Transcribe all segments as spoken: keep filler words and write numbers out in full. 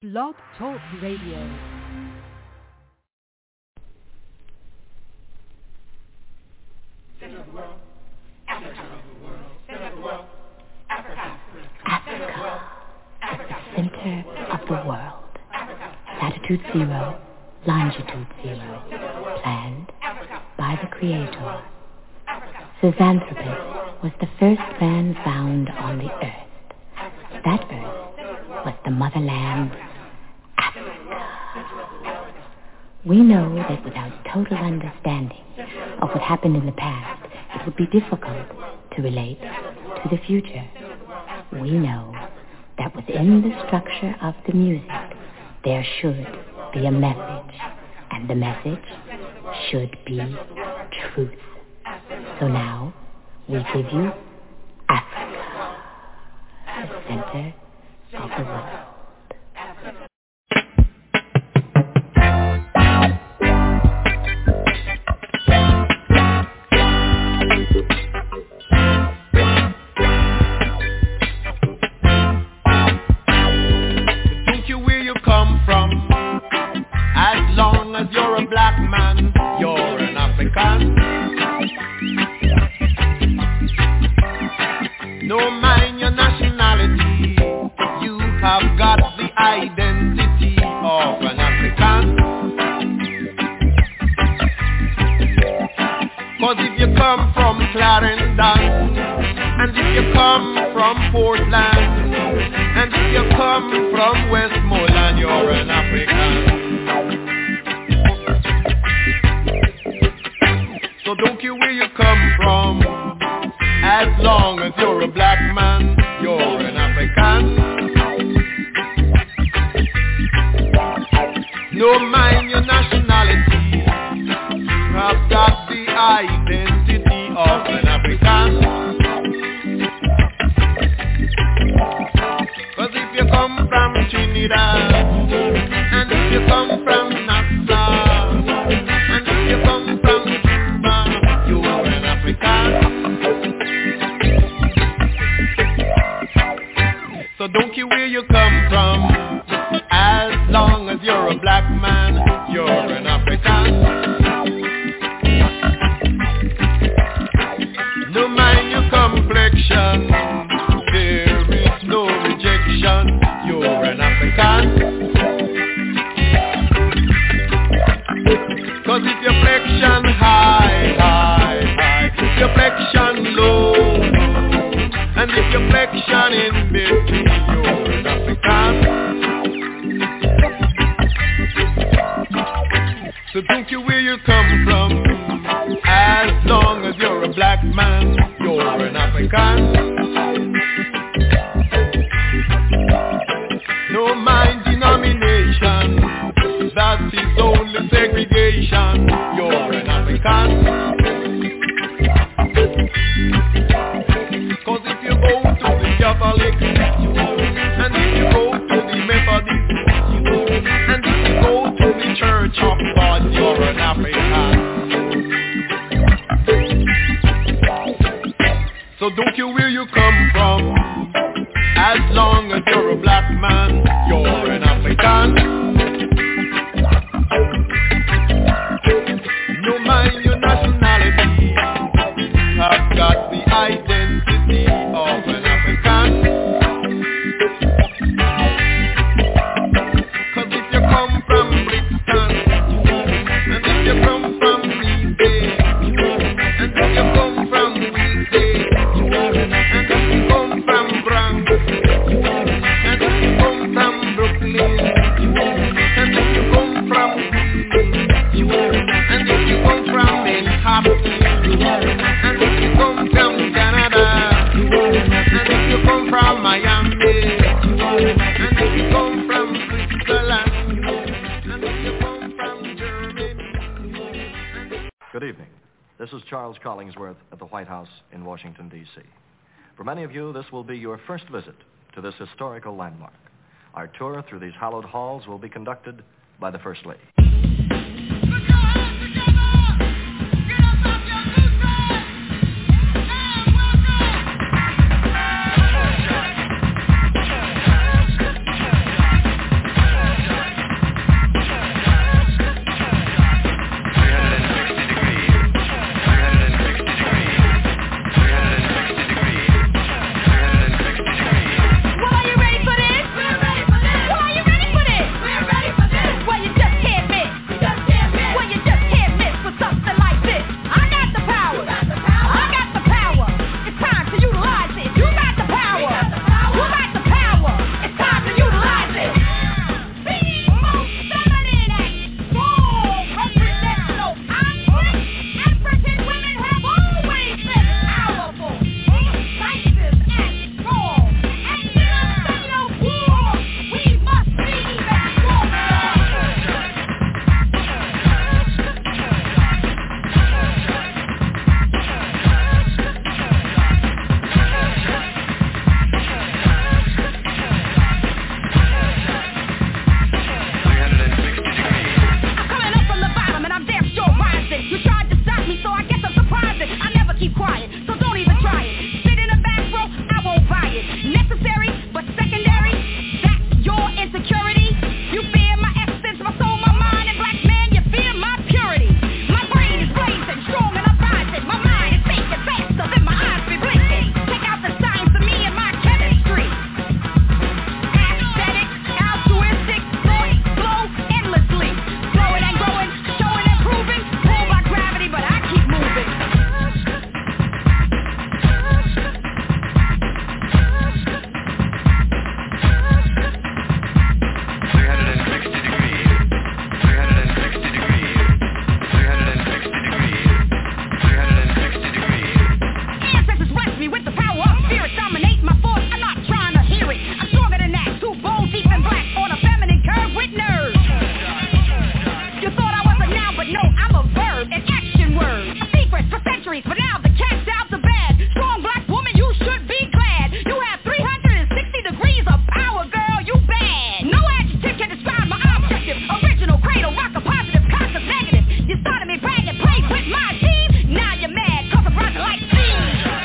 Blog Talk Radio. Center of the world, Africa. Center of the world, Africa. Africa, center of the world. Latitude zero, longitude zero. Planned by the Creator. Cisanthropus was the first man found on the earth. That earth was the motherland, Africa. We know that without total understanding of what happened in the past, it would be difficult to relate to the future. We know that within the structure of the music, there should be a message, and the message should be truth. So now, we give you Africa, the center of the world. No mind your nationality, you have got the identity of an African. Cause if you come from Clarendon, and if you come from Portland, and if you come from Westmoreland, you're an African. So don't care where you come from, as long as you're a black man, you're an African. No mind your nationality, you have got the identity of an African. Cause if you come from Trinidad, and if you come from Nassau, and if you come from Cuba, you're an African. So don't care where you come from, as long as you're a black man, you're an African. No mind your complexion, there is no rejection, you're an African. Cause if your flexion high, high, high, if your flexion low, and if your flexion in between, you're an African. So don't care where you come from, as long as you're a black man, you're an African. No mind denomination, that is only segregation, you're an African. Cause if you go to the Catholic, and if you go to the Methodist, and if you go to the Church of God, you're an African. So don't care where you come from, as long as you're a black man, you're an African. No mind your nationality, you have got the identity of an African. Cause if you come from Brixton, and if you come from Nice, and if you come from Wesley, and if you come from Bronx, and if you come from Brooklyn, and if you come from Queens, and if you come from Manhattan, and if you come from Canada, and if you come from Miami, and if you come from Switzerland, and if you come from Germany. Good evening. This is Charles Collingsworth at the White House in Washington, D C For many of you, this will be your first visit to this historical landmark. Our tour through these hallowed halls will be conducted by the First Lady. insecurity. You fear my essence, my soul, my mind, and black man, you fear my purity. My brain is blazing, strong and I'm rising. My mind is thinking faster than my eyes be blinking. Check out the science of me and my chemistry. Aesthetic, altruistic, thought, flow endlessly. Flowing and growing, showing and proving. Pulled by gravity, but I keep moving. Ancestors bless me with the power of spirit. Dominate my force, I'm not trying to hear it. I'm stronger than that, too bold, deep and black. On a feminine curve with nerves. You thought I was a noun, but no, I'm a verb, an action word. A secret for centuries, but now the cat's out the bag. Strong black woman, you should be glad. You have three hundred sixty degrees of power, girl, you bad. No adjective can describe my objective. Original, cradle, rock a positive, concept negative. You started me bragging, played with my team. Now you're mad, cause I'm rising like steam.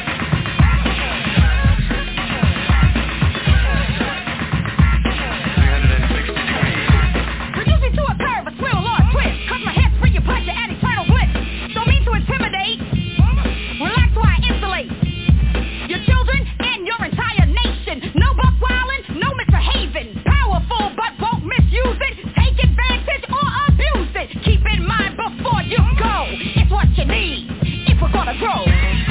Reduce me to a curve, a swirl, or a twist. Cause my head's free, you pleasure and eternal bliss. Don't mean to intimidate. Relax while I insulate your children and your entire nation. No buck wildin', no misbehaving. Powerful but won't misuse it. Take advantage or abuse it. Keep in mind before you go, it's what you need if we're gonna grow.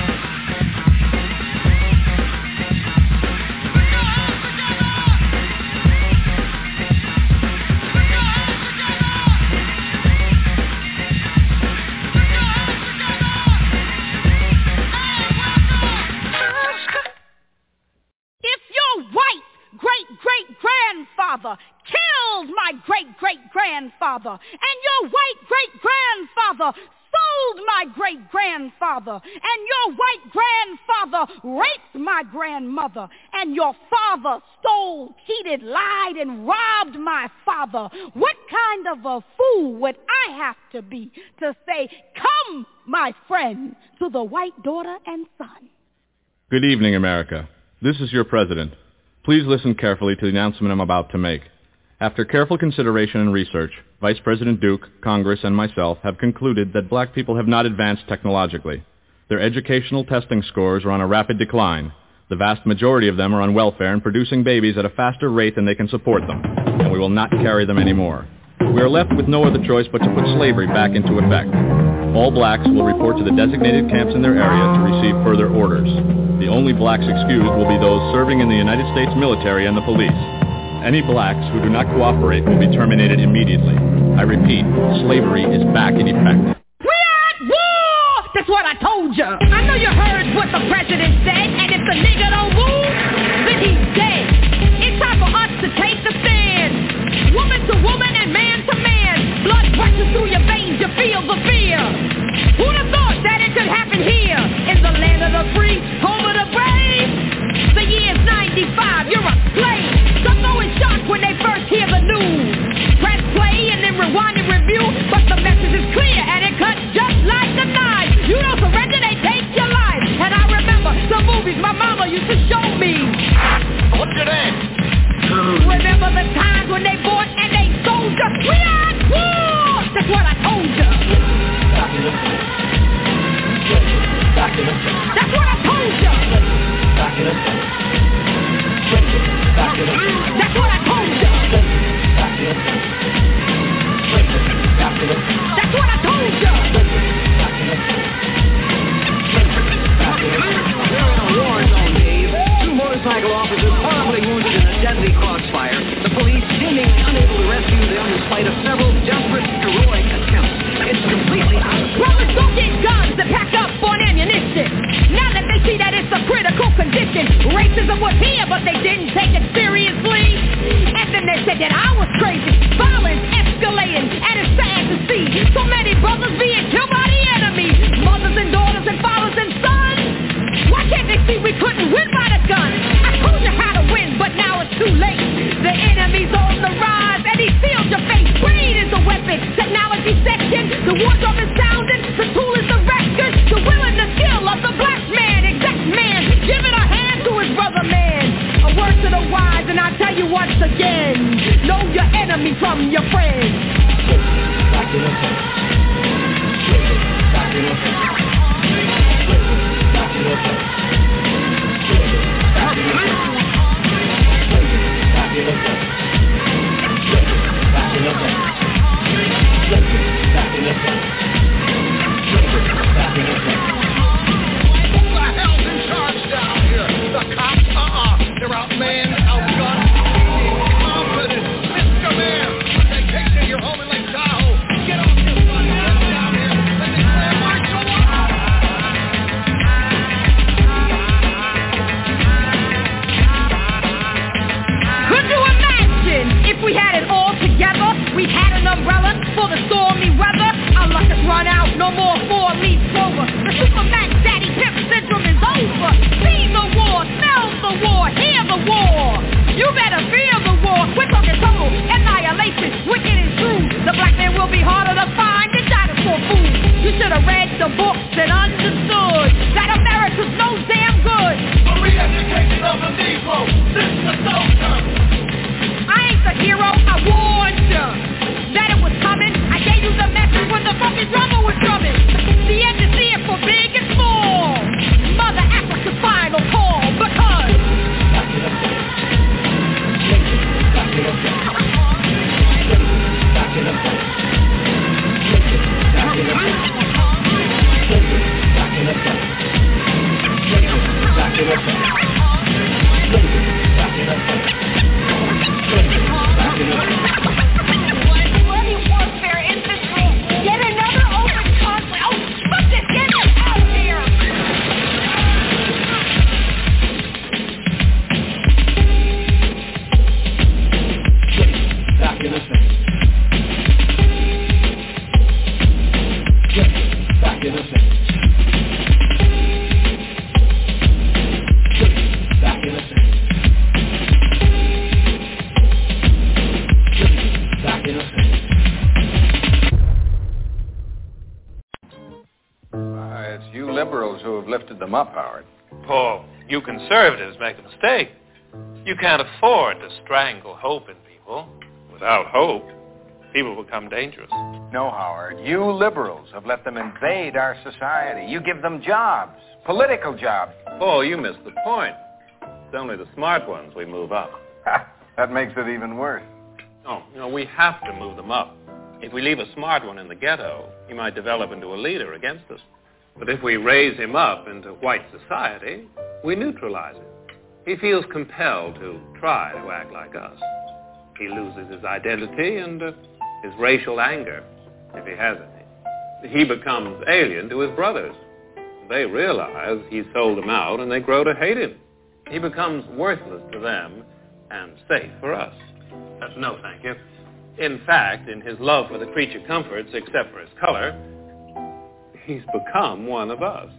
If your white great-great-grandfather killed my great-great-grandfather, and your white great-grandfather sold my great-grandfather, and your white grandfather raped my grandmother, and your father stole, cheated, lied, and robbed my father, what kind of a fool would I have to be to say, come, my friend, to the white daughter and son? Good evening, America. This is your president. Please listen carefully to the announcement I'm about to make. After careful consideration and research, Vice President Duke, Congress, and myself have concluded that black people have not advanced technologically. Their educational testing scores are on a rapid decline. The vast majority of them are on welfare and producing babies at a faster rate than they can support them, and we will not carry them anymore. We are left with no other choice but to put slavery back into effect. All blacks will report to the designated camps in their area to receive further orders. The only blacks excused will be those serving in the United States military and the police. Any blacks who do not cooperate will be terminated immediately. I repeat, slavery is back in effect. We're at war! That's what I told you. I know you heard what the president said, and if the nigga don't move, then he's dead. It's time for us to take a stand. Woman to woman and man to man. Blood rushes through your veins, you feel the fear. Who'd have thought that it could happen here? In the land of the free, home of the brave. The year's ninety-five, you're a slave. Some go in shock when they first hear the news. Press play and then rewind and review. But the message is clear and it cuts just like a knife. You don't surrender, they take your life. And I remember the movies my mama used to show me. What's your name? Remember the times when they bought and they sold us. We are at war! That's what I told you. That's what I told you. That's what I told you. That's what I told you. We're in a war zone, Dave. Two motorcycle officers horribly wounded in a deadly crossfire. The police seemingly unable to rescue them in spite of several desperate, heroic attempts. It's completely out of Brothers, don't get guns and pack up on ammunition. Now that they see that it's a critical condition. Racism was here, but they didn't take it seriously. And then they said that I was crazy. Violence escalating, and it's sad to see so many brothers being killed by the enemy. Mothers and daughters and fathers and sons. Why can't they see we couldn't win by the gun? I told you how to win, but now it's too late. The enemy's on the rise, and he sealed your face. Greed is a weapon, technology section. The war drum is sounding, the tool is the record. The will and the skill of the black man, exact man, giving a hand to his brother man. A word to the wise, and I tell you once again, from your friends. Back in the face. Back in the face. Back in the face. Back in the face. Back in the face. Back in the face. Back in the face. Back in the face. Who the hell's in charge down here? The cops? Uh-uh. They're outmanned, outgunned, confident, miscommand. They take you to your home in Lake Tahoe. Get off your fucking ass down here and declare martial law. Could you imagine if we had it all together? We had an umbrella for the stormy weather. Our luck has run out, no more four leaf clover. The Superman Daddy Pimp syndrome is over. See the war, smell the war, hear the war. You better fear the war. We're talking total annihilation. Wicked and true. The black man will be harder to find than dinosaur food. You should have read the books and understood that America's no damn good. A re-education of the Negro. This is the soldier. I ain't the hero, I warned you that it was coming. I gave you the message when the fucking drummer was drumming. The end is here for big and small. Mother Africa's final call because Back in the face. Back in the face. Back in the face. Back in the face. Back in the face. Back in the face. Back in the face. bloody warfare infantry. Yet another open conflict. Oh, fuck this, get us out of here. Back in the face. Back in the face. Back in the face. Back in the face. Uh, it's you liberals who have lifted them up, Howard. Paul, you conservatives make a mistake. You can't afford to strangle hope in people. Without hope, people become dangerous. No, Howard. You liberals have let them invade our society. You give them jobs, political jobs. Paul, you missed the point. It's only the smart ones we move up. That makes it even worse. No, you know, we have to move them up. If we leave a smart one in the ghetto, he might develop into a leader against us. But if we raise him up into white society, we neutralize him. He feels compelled to try to act like us. He loses his identity and uh, his racial anger, if he has any. He becomes alien to his brothers. They realize he sold them out and they grow to hate him. He becomes worthless to them and safe for us. Uh, no, thank you. In fact, in his love for the creature comforts, except for his color, he's become one of us.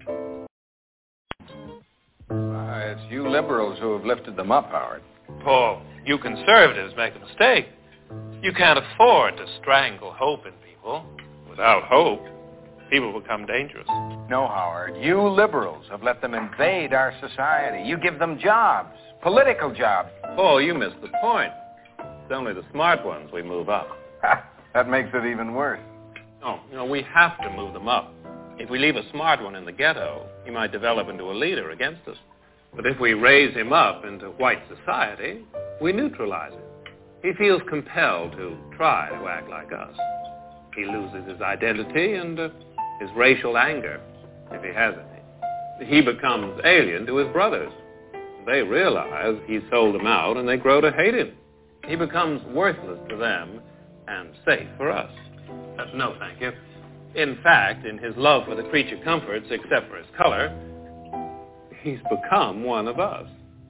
Uh, it's you liberals who have lifted them up, Howard. Paul, you conservatives make a mistake. You can't afford to strangle hope in people. Without hope, people become dangerous. No, Howard. You liberals have let them invade our society. You give them jobs, political jobs. Paul, you missed the point. It's only the smart ones we move up. That makes it even worse. No, you know, we have to move them up. If we leave a smart one in the ghetto, he might develop into a leader against us. But if we raise him up into white society, we neutralize him. He feels compelled to try to act like us. He loses his identity and uh, his racial anger, if he has any. He becomes alien to his brothers. They realize he sold them out and they grow to hate him. He becomes worthless to them and safe for us. Uh, no, thank you. In fact, in his love for the creature comforts, except for his color, he's become one of us.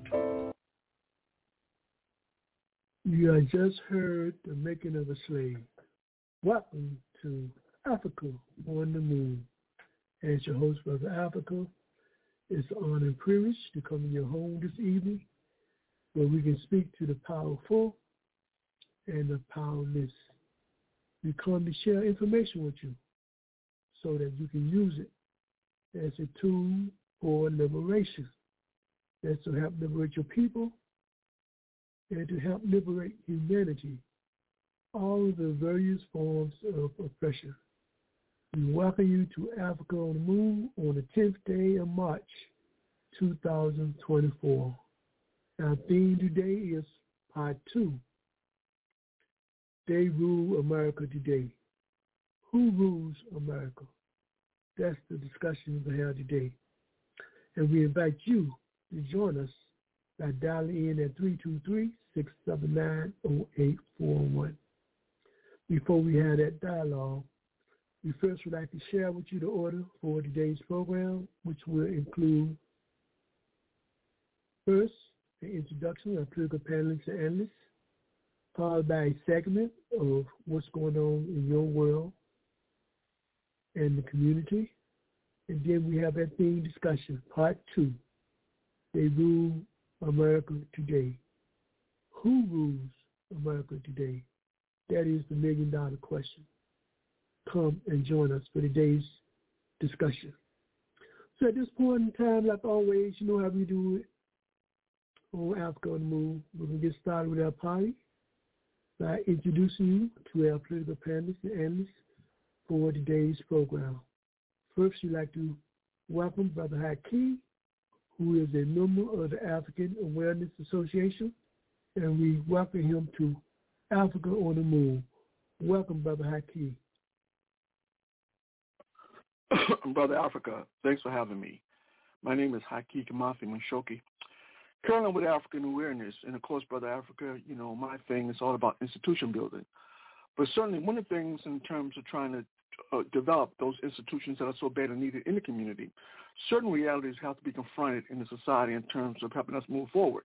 You have just heard The Making of a Slave. Welcome to Africa on the Moon. As your host, Brother Africa, it's an honor and privilege to come in your home this evening where we can speak to the powerful and the powerless. We come to share information with you so that you can use it as a tool for liberation. That's to help liberate your people and to help liberate humanity all of the various forms of oppression. We welcome you to Africa on the Move on the tenth day of March, two thousand twenty-four. Our theme today is Part two. They rule America today. Who rules America? That's the discussion we have today. And we invite you to join us by dialing in at three two three, six seven nine, zero eight four one. Before we have that dialogue, we first would like to share with you the order for today's program, which will include, first, an introduction of political panelists and analysts, followed by a segment of what's going on in your world and the community. And then we have that theme discussion, part two. They rule America today. Who rules America today? That is the million dollar question. Come and join us for today's discussion. So at this point in time, like always, you know how we do it on Africa on the Move. We're going to get started with our party by introducing you to our political panelists and analysts for today's program. First, we'd like to welcome Brother Haki, who is a member of the African Awareness Association, and we welcome him to Africa on the Move. Welcome, Brother Haki. Brother Africa, thanks for having me. My name is Haki Kamathi Manshoki. Currently with African Awareness, and of course, Brother Africa, you know, my thing is all about institution building. But certainly one of the things in terms of trying to uh, develop those institutions that are so badly needed in the community, certain realities have to be confronted in the society in terms of helping us move forward.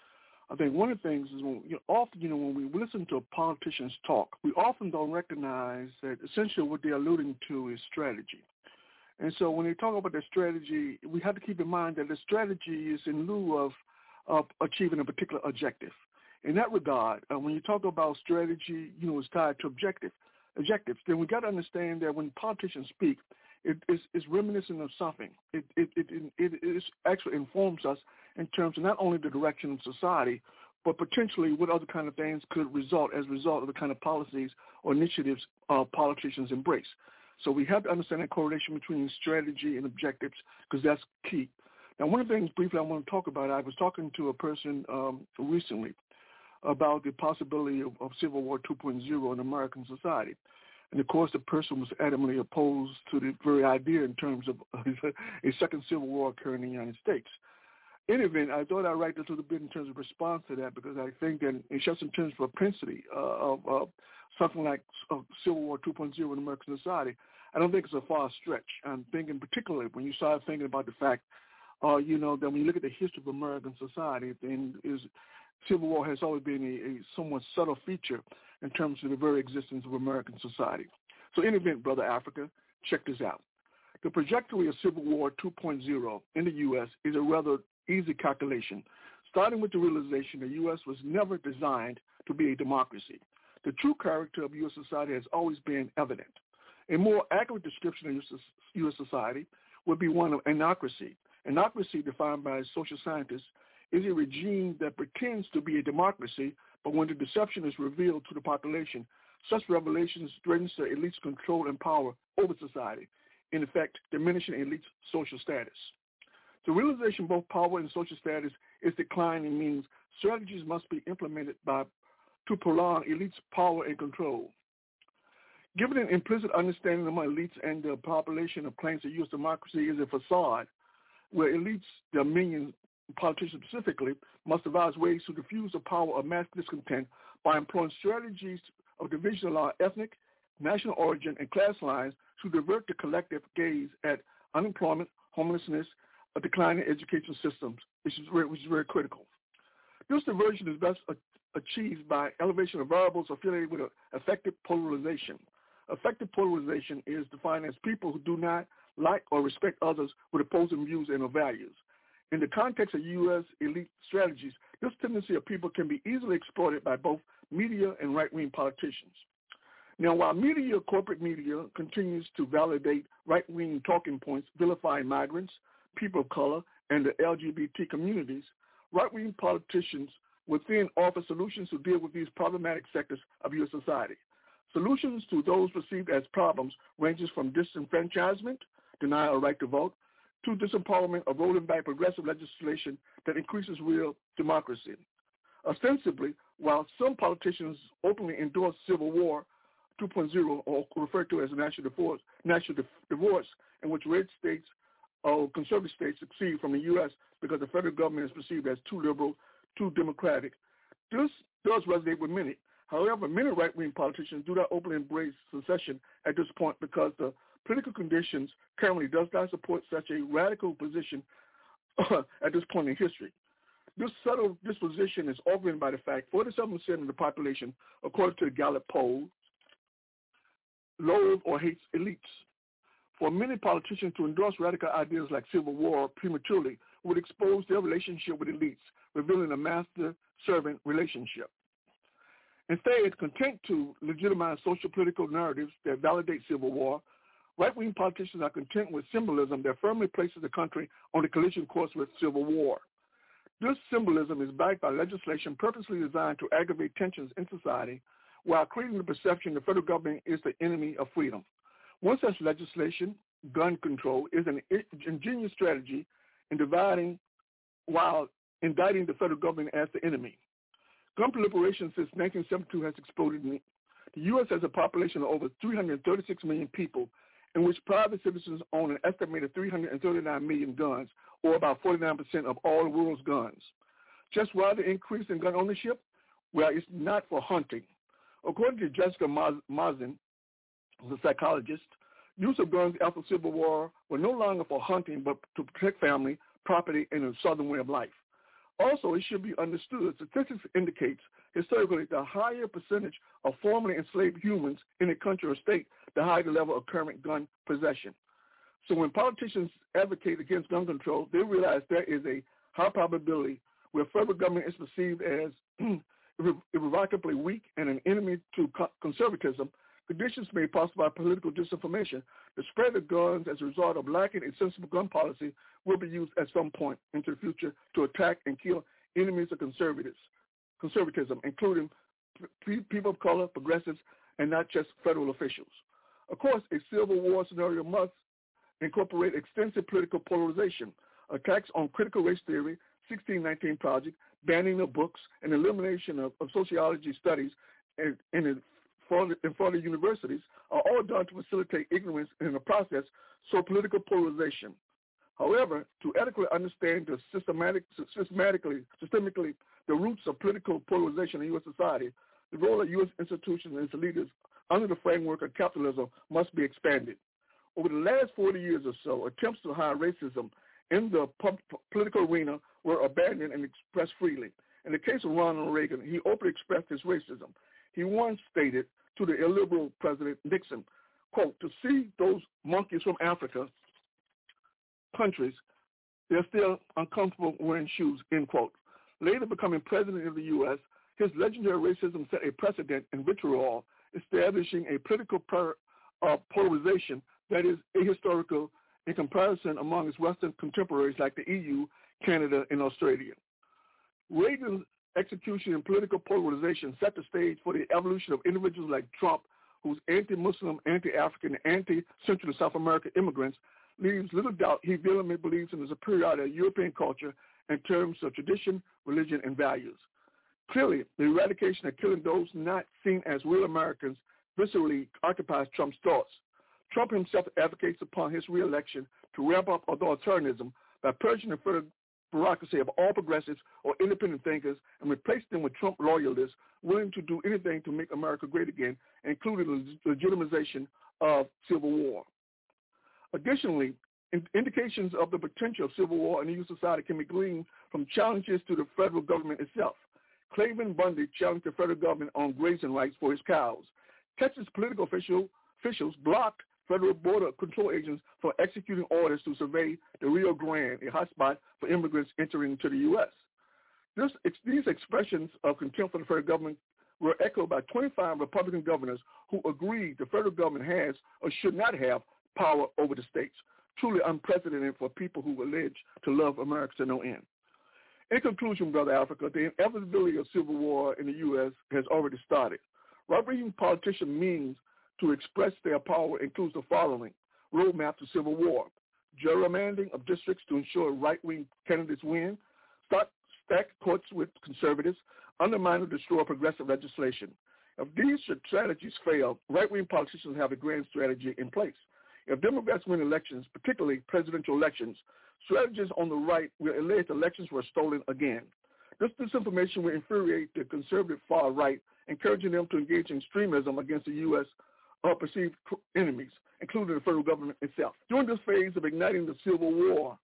I think one of the things is when, you know, often, you know, when we listen to politicians talk, we often don't recognize that essentially what they're alluding to is strategy. And so when they talk about their strategy, we have to keep in mind that the strategy is in lieu of, of achieving a particular objective. In that regard, uh, when you talk about strategy, you know, it's tied to objective, objectives, then we got to understand that when politicians speak, it is it's reminiscent of something. It it, it it it actually informs us in terms of not only the direction of society, but potentially what other kind of things could result as a result of the kind of policies or initiatives uh, politicians embrace. So we have to understand that correlation between strategy and objectives, because that's key. Now, one of the things briefly I want to talk about, I was talking to a person um, recently about the possibility of, of Civil War two point oh in American society. And, of course, the person was adamantly opposed to the very idea in terms of a second Civil War occurring in the United States. In any event, I thought I'd write this a little bit in terms of response to that, because I think that it's just in terms of propensity uh, of uh, something like uh, Civil War two point oh in American society, I don't think it's a far stretch. I'm thinking particularly when you start thinking about the fact, uh, you know, that when you look at the history of American society, then is Civil War has always been a, a somewhat subtle feature in terms of the very existence of American society. So in any event, Brother Africa, check this out. The trajectory of Civil War two point oh in the U S is a rather easy calculation, starting with the realization the U S was never designed to be a democracy. The true character of U S society has always been evident. A more accurate description of U S society would be one of anarchy. Anarchy, defined by social scientists, is a regime that pretends to be a democracy, but when the deception is revealed to the population, such revelations threatens the elite's control and power over society, in effect diminishing elite's social status. The realization both power and social status is declining means strategies must be implemented by to prolong elite's power and control. Given an implicit understanding among elites and the population of claims that U S democracy is a facade, where elites, their minions, politicians specifically, must devise ways to diffuse the power of mass discontent by employing strategies of division along ethnic, national origin, and class lines to divert the collective gaze at unemployment, homelessness, a declining education systems, which is very, which is very critical. This diversion is best achieved by elevation of variables affiliated with effective polarization. Effective polarization is defined as people who do not like or respect others with opposing views and or values. In the context of U S elite strategies, this tendency of people can be easily exploited by both media and right-wing politicians. Now, while media, corporate media, continues to validate right-wing talking points vilifying migrants, people of color, and the L G B T communities, right-wing politicians within offer solutions to deal with these problematic sectors of U S society. Solutions to those perceived as problems ranges from disenfranchisement, denial of right to vote, to disempowerment of rolling back progressive legislation that increases real democracy. Ostensibly, while some politicians openly endorse civil war two point oh, or referred to as a national divorce, national divorce, in which red states or conservative states succeed from the U S because the federal government is perceived as too liberal, too democratic. This does resonate with many. However, many right-wing politicians do not openly embrace secession at this point because the political conditions currently does not support such a radical position at this point in history. This subtle disposition is augmented by the fact forty-seven percent of the population, according to the Gallup poll, loathe or hates elites. For many politicians to endorse radical ideas like civil war prematurely would expose their relationship with elites, revealing a master-servant relationship. Instead, content to legitimize social political narratives that validate civil war, right-wing politicians are content with symbolism that firmly places the country on the collision course with civil war. This symbolism is backed by legislation purposely designed to aggravate tensions in society while creating the perception the federal government is the enemy of freedom. One such legislation, gun control, is an ingenious strategy in dividing while indicting the federal government as the enemy. Gun proliferation since nineteen seventy-two has exploded. The U S has a population of over three hundred thirty-six million people, in which private citizens own an estimated three hundred thirty-nine million guns, or about forty-nine percent of all the world's guns. Just why the increase in gun ownership? Well, it's not for hunting. According to Jessica Mazen, the psychologist, use of guns after the Civil War were no longer for hunting, but to protect family, property, and a southern way of life. Also, it should be understood, statistics indicates historically the higher percentage of formerly enslaved humans in a country or state, the higher the level of current gun possession. So when politicians advocate against gun control, they realize there is a high probability where federal government is perceived as irrevocably weak and an enemy to co- conservatism. Conditions made possible by political disinformation, the spread of guns as a result of lacking a sensible gun policy will be used at some point into the future to attack and kill enemies of conservatives, conservatism, including p- people of color, progressives, and not just federal officials. Of course, a civil war scenario must incorporate extensive political polarization, attacks on critical race theory, sixteen nineteen Project, banning of books, and elimination of, of sociology studies in, in in Florida universities are all done to facilitate ignorance in the process, so political polarization. However, to adequately understand the systematic, systematically, systemically the roots of political polarization in U S society, the role of U S institutions and its leaders under the framework of capitalism must be expanded. Over the last forty years or so, attempts to hide racism in the pub- political arena were abandoned and expressed freely. In the case of Ronald Reagan, he openly expressed his racism. He once stated to the illiberal President Nixon, quote, to see those monkeys from Africa countries, they're still uncomfortable wearing shoes, end quote. Later becoming president of the U S, his legendary racism set a precedent in vitriol, establishing a political per, uh, polarization that is ahistorical in comparison among his Western contemporaries like the E U, Canada, and Australia. Reagan's execution and political polarization set the stage for the evolution of individuals like Trump, whose anti-Muslim, anti-African, and anti-Central and South American immigrants leaves little doubt he vehemently believes in the superiority of European culture in terms of tradition, religion, and values. Clearly, the eradication of killing those not seen as real Americans viscerally occupies Trump's thoughts. Trump himself advocates upon his reelection to ramp up authoritarianism by purging the federal bureaucracy of all progressives or independent thinkers and replace them with Trump loyalists willing to do anything to make America great again, including the legitimization of civil war. Additionally, in- indications of the potential of civil war in the U S society can be gleaned from challenges to the federal government itself. Clavin Bundy challenged the federal government on grazing rights for his cows. Texas political official, officials blocked federal border control agents for executing orders to survey the Rio Grande, a hotspot for immigrants entering into the U S. This, these expressions of contempt for the federal government were echoed by twenty-five Republican governors who agreed the federal government has or should not have power over the states, truly unprecedented for people who allege to love America to no end. In conclusion, Brother Africa, the inevitability of civil war in the U S has already started. Right-wing politician means to express their power includes the following: roadmap to civil war, gerrymandering of districts to ensure right-wing candidates win, stack, stack courts with conservatives, undermine or destroy progressive legislation. If these strategies fail, right-wing politicians have a grand strategy in place. If Democrats win elections, particularly presidential elections, strategists on the right will allege elections were stolen again. This disinformation will infuriate the conservative far right, encouraging them to engage in extremism against the U S or perceived enemies, including the federal government itself. During this phase of igniting the Civil War,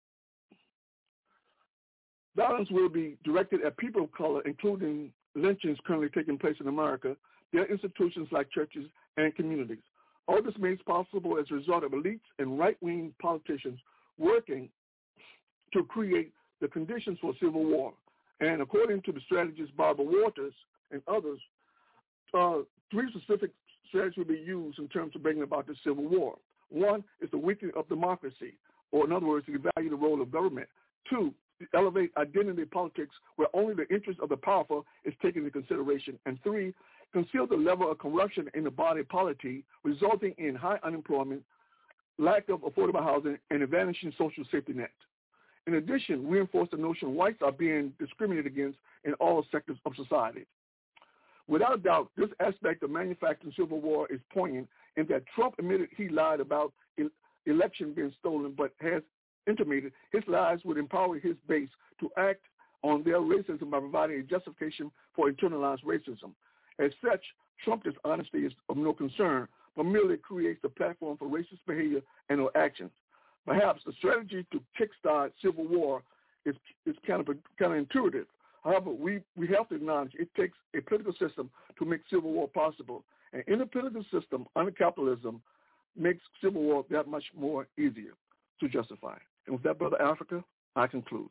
violence will be directed at people of color, including lynchings currently taking place in America, their institutions like churches and communities. All this made possible as a result of elites and right-wing politicians working to create the conditions for civil war. And according to the strategist Barbara Walters and others, uh, three specific strategies will be used in terms of bringing about the civil war. One is the weakening of democracy, or in other words, to devalue the role of government. Two, elevate identity politics where only the interest of the powerful is taken into consideration. And three, conceal the level of corruption in the body politic, resulting in high unemployment, lack of affordable housing, and a vanishing social safety net. In addition, reinforce the notion whites are being discriminated against in all sectors of society. Without doubt, this aspect of manufacturing civil war is poignant in that Trump admitted he lied about el- election being stolen, but has intimated his lies would empower his base to act on their racism by providing a justification for internalized racism. As such, Trump's dishonesty is of no concern, but merely creates a platform for racist behavior and or actions. Perhaps the strategy to kickstart civil war is, is kind of counterintuitive. However, we, we have to acknowledge it takes a political system to make civil war possible. And in a political system, under capitalism, makes civil war that much more easier to justify. And with that, Brother Africa, I conclude.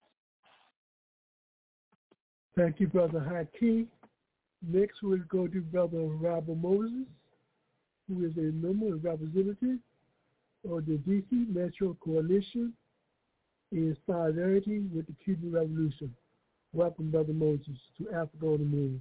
Thank you, Brother Haki. Next, we'll go to Brother Robert Moses, who is a member and representative of the D C Metro Coalition in solidarity with the Cuban Revolution. Welcome, Brother Moses, to Africa on the Move.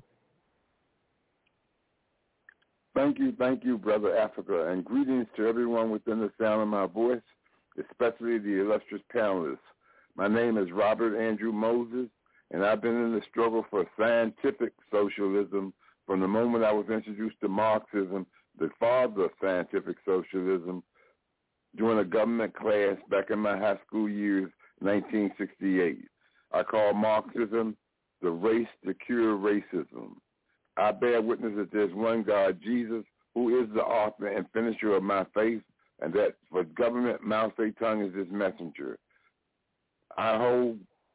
Thank you, thank you, Brother Africa, and greetings to everyone within the sound of my voice, especially the illustrious panelists. My name is Robert Andrew Moses, and I've been in the struggle for scientific socialism from the moment I was introduced to Marxism, the father of scientific socialism, during a government class back in my high school years, nineteen sixty-eight. I call Marxism the race to cure racism. I bear witness that there's one God, Jesus, who is the author and finisher of my faith, and that for government, mouth, say, tongue is his messenger. I hold,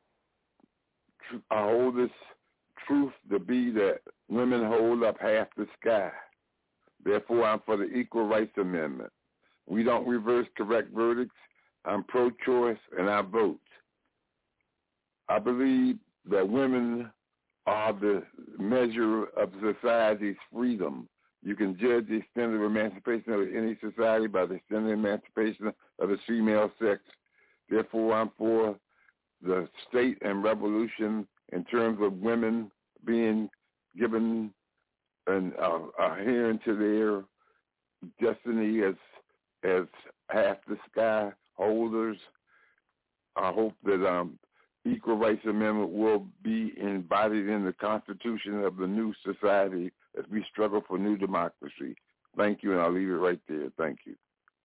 I hold this truth to be that women hold up half the sky. Therefore, I'm for the Equal Rights Amendment. We don't reverse correct verdicts. I'm pro-choice, and I vote. I believe that women are the measure of society's freedom. You can judge the extent of emancipation of any society by the extent of emancipation of the female sex. Therefore, I'm for the state and revolution in terms of women being given and uh, adhering to their destiny as as half the sky holders. I hope that um, Equal Rights Amendment will be embodied in the Constitution of the new society as we struggle for new democracy. Thank you, and I'll leave it right there. Thank you.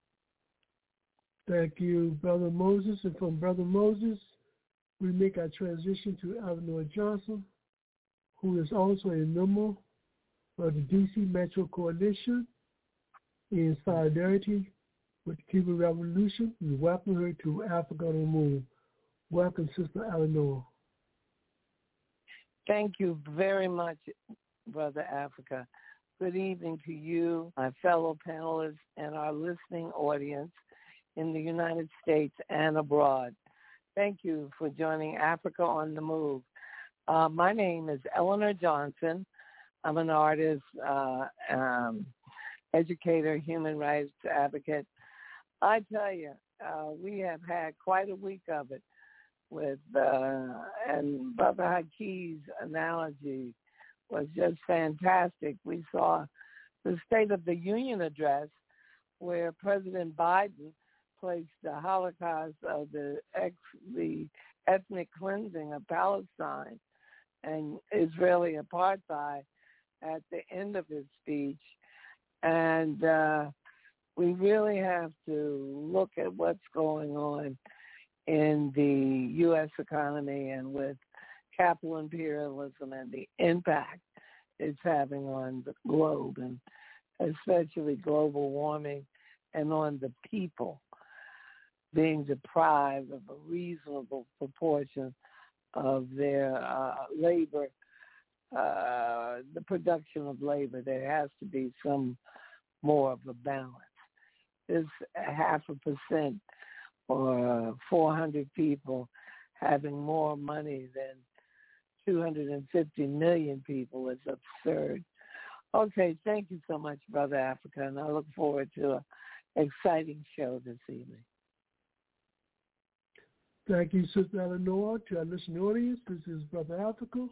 Thank you, Brother Moses. And from Brother Moses, we make our transition to Eleanor Johnson, who is also a member of the D C Metro Coalition in solidarity with the Cuban Revolution. We welcome her to Africa on the Move. Welcome, Sister Eleanor. Thank you very much, Brother Africa. Good evening to you, my fellow panelists, and our listening audience in the United States and abroad. Thank you for joining Africa on the Move. Uh, my name is Eleanor Johnson. I'm an artist, uh, um, educator, human rights advocate. I tell you, uh, we have had quite a week of it. with, uh, and Brother Hakeem's analogy was just fantastic. We saw the State of the Union address where President Biden placed the Holocaust of the ex, the ethnic cleansing of Palestine and Israeli apartheid at the end of his speech. And uh, we really have to look at what's going on in the U S economy and with capital imperialism and the impact it's having on the globe, and especially global warming, and on the people being deprived of a reasonable proportion of their uh, labor, uh, the production of labor. There has to be some more of a balance. This half a percent or four hundred people having more money than two hundred fifty million people is absurd. Okay, thank you so much, Brother Africa, and I look forward to an exciting show this evening. Thank you, Sister Eleanor. To our listening audience, this is Brother Africa,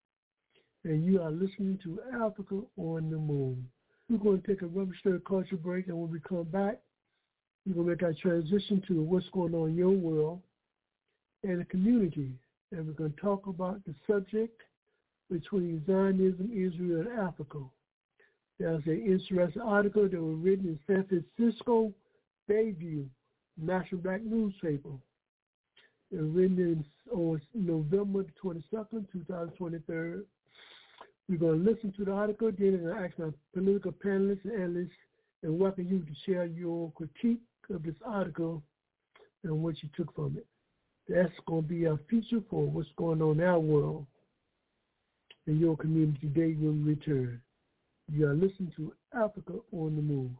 and you are listening to Africa on the Moon. We're going to take a rubber stir culture break, and when we come back, we're going to make our transition to what's going on in your world and the community. And we're going to talk about the subject between Zionism, Israel, and Africa. There's an interesting article that was written in San Francisco Bayview National Black newspaper. It was written in, on November twenty-second, twenty twenty-three. We're going to listen to the article, then we're going to ask our political panelists and analysts and welcome you to share your critique of this article and what you took from it. That's going to be our feature for what's going on in our world and your community today when we return. You are listening to Africa on the Move.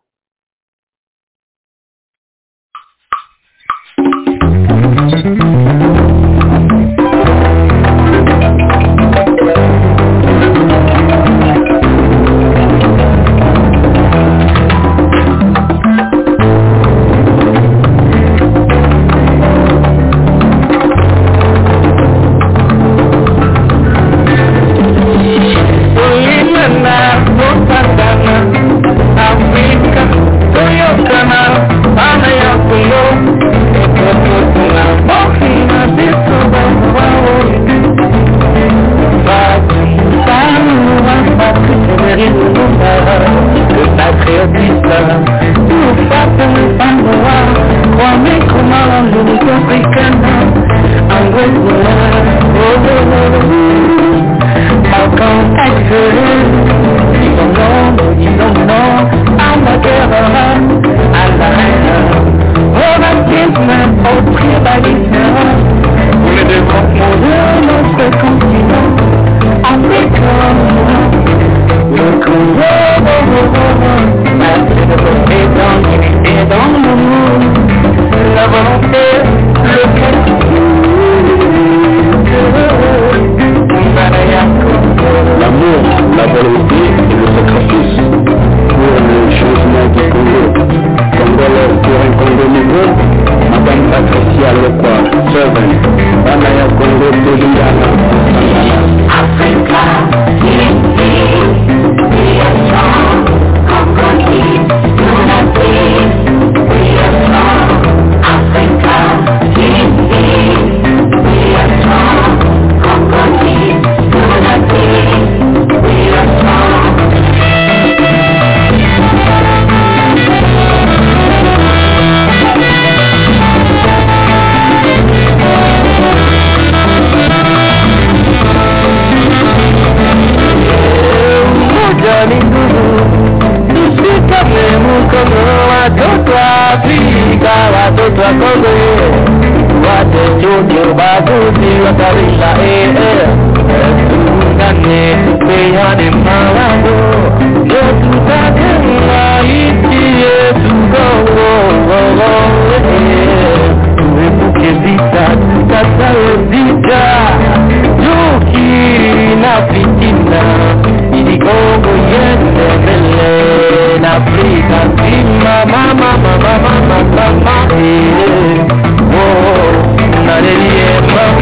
Mama, mama, mama, mama, mama,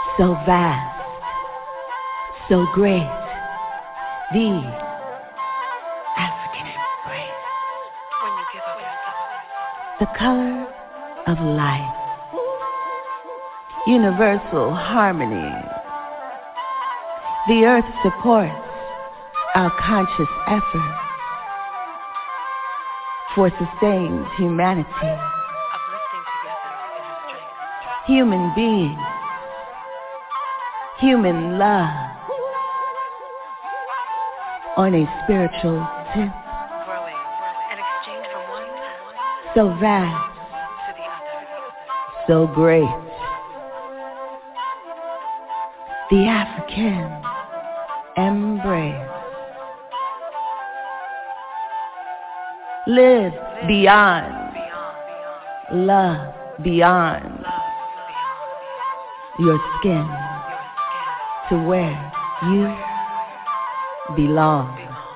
so vast, so great, the African embrace. When you give up yourself. The color of life, universal harmony. The earth supports our conscious effort for sustained humanity. Uplifting together in our strength. Human beings, human love, on a spiritual tip. Growing and exchange from one So vast, to the other. so great. The African embrace. Live beyond, love beyond your skin to where you belong.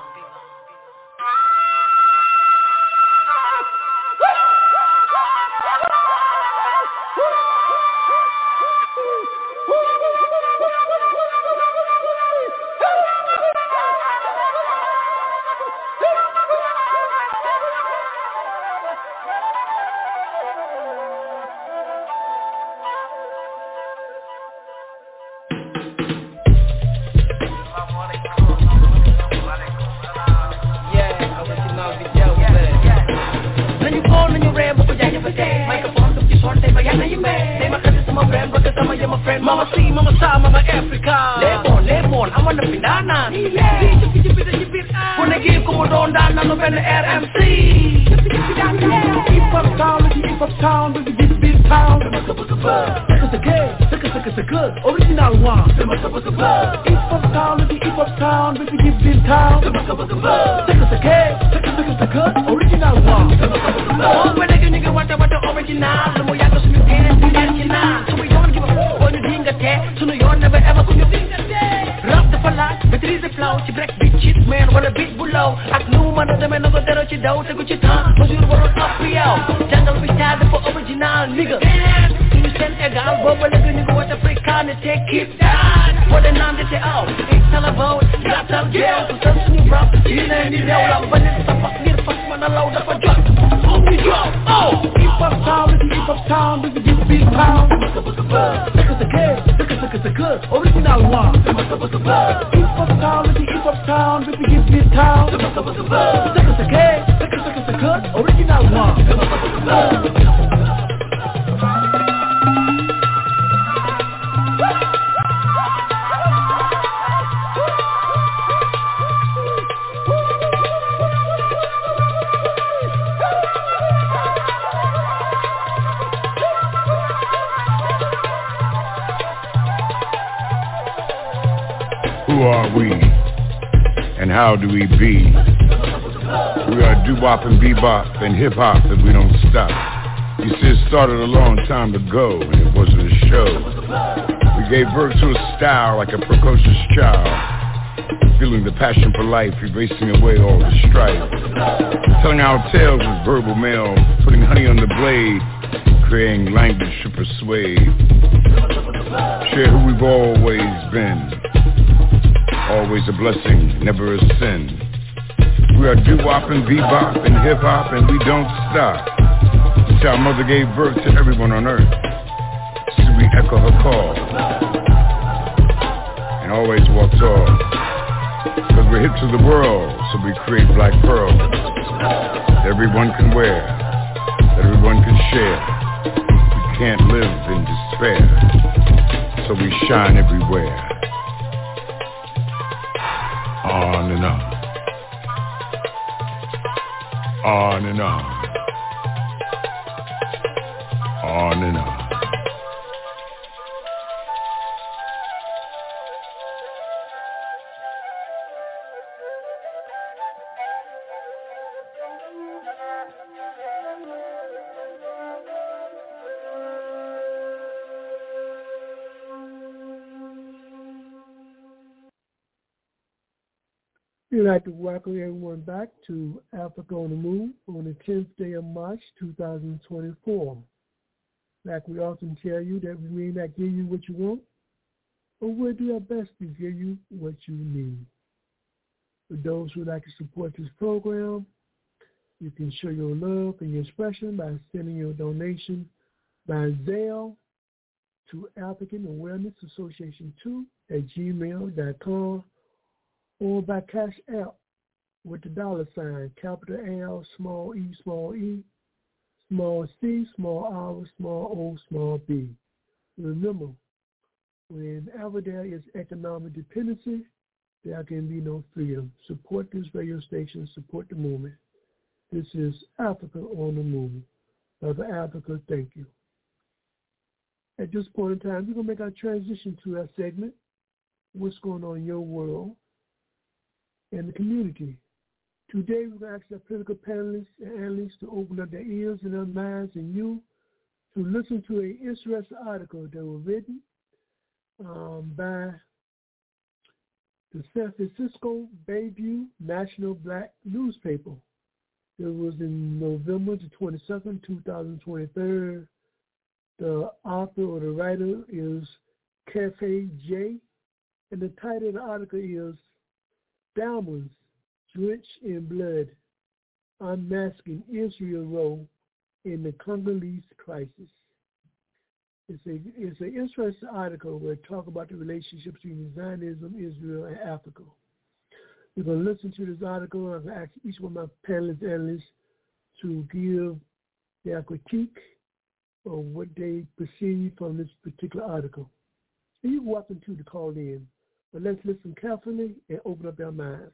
Mama C, Mama Sa, Mama Africa. Lebon, Lebon, I'm on the banana. When they give come on down, I'm on the R M C. Hip hop town, hip hop town, with the big big town. It's a good, it's a it's a good, original one. Hip hop town, with the hip hop town, with the big big town. It's a good, it's a good, original one. Oh, when they nigga want about the original, the more you go, you can't be original. So we don't give a fuck when you think attack. So no, you're never ever put your finger there. Rap the flat, but there is a flow. She break bitches, man, what a bit below. I knew man of them and I got there, she don't take what you time. Cause you were on up for you. Jungle be tired for original, nigga. You send a gal, but when you go at the freak kind of take keep that. What the name they say, oh, it's all about. Got some jail, so some new rap. You know, you know, I'm gonna get some fuck near fuck man allowed up a drop. Oh, we drop, oh. Hip hop town, with the hip hop town, with the big big pound. Look at the kid, look at the good, original one. Hip hop town, with the hip hop town, with the big big town. Look at the kid, look at the good, original one. Who are we, and how do we be? We are doo-wop and bebop and hip-hop, and we don't stop. You see, it started a long time ago, and it wasn't a show. We gave birth to a style like a precocious child, feeling the passion for life, erasing away all the strife. Telling our tales with verbal mail, putting honey on the blade, creating language to persuade. Share who we've always been. Always a blessing, never a sin. We are doo-wop and bebop and hip-hop, and we don't stop. See, our mother gave birth to everyone on earth. So we echo her call and always walk tall. Cause we're hip to the world, so we create black pearls that everyone can wear, that everyone can share. We can't live in despair, so we shine everywhere. On and on. On and on. On and on. We'd like to welcome everyone back to Africa on the Move on the tenth day of March, two thousand twenty-four. Like we often tell you that we may not give you what you want, but we'll do our best to give you what you need. For those who would like to support this program, you can show your love and your expression by sending your donation by Zelle to African Awareness Association two at gmail dot com or by Cash App with the dollar sign, capital L, small e, small e, small c, small r, small o, small b. Remember, whenever there is economic dependency, there can be no freedom. Support this radio station, support the movement. This is Africa on the Move. Brother Africa, thank you. At this point in time, we're going to make our transition to our segment, What's Going On in Your World and the Community. Today, we're going to ask our political panelists and analysts to open up their ears and their minds and you to listen to an interesting article that was written um, by the San Francisco Bayview National Black Newspaper. It was in November the twenty-second, two thousand twenty-three. The author or the writer is Cafe J, and the title of the article is Diamonds Drenched in Blood, Unmasking Israel's Role in the Congolese Crisis. It's a it's an interesting article where it talks about the relationship between Zionism, Israel, and Africa. We're going to listen to this article. I'm going to ask each one of my panelists and analysts to give their critique of what they perceive from this particular article. And you're welcome to to call in, but let's listen carefully and open up our minds.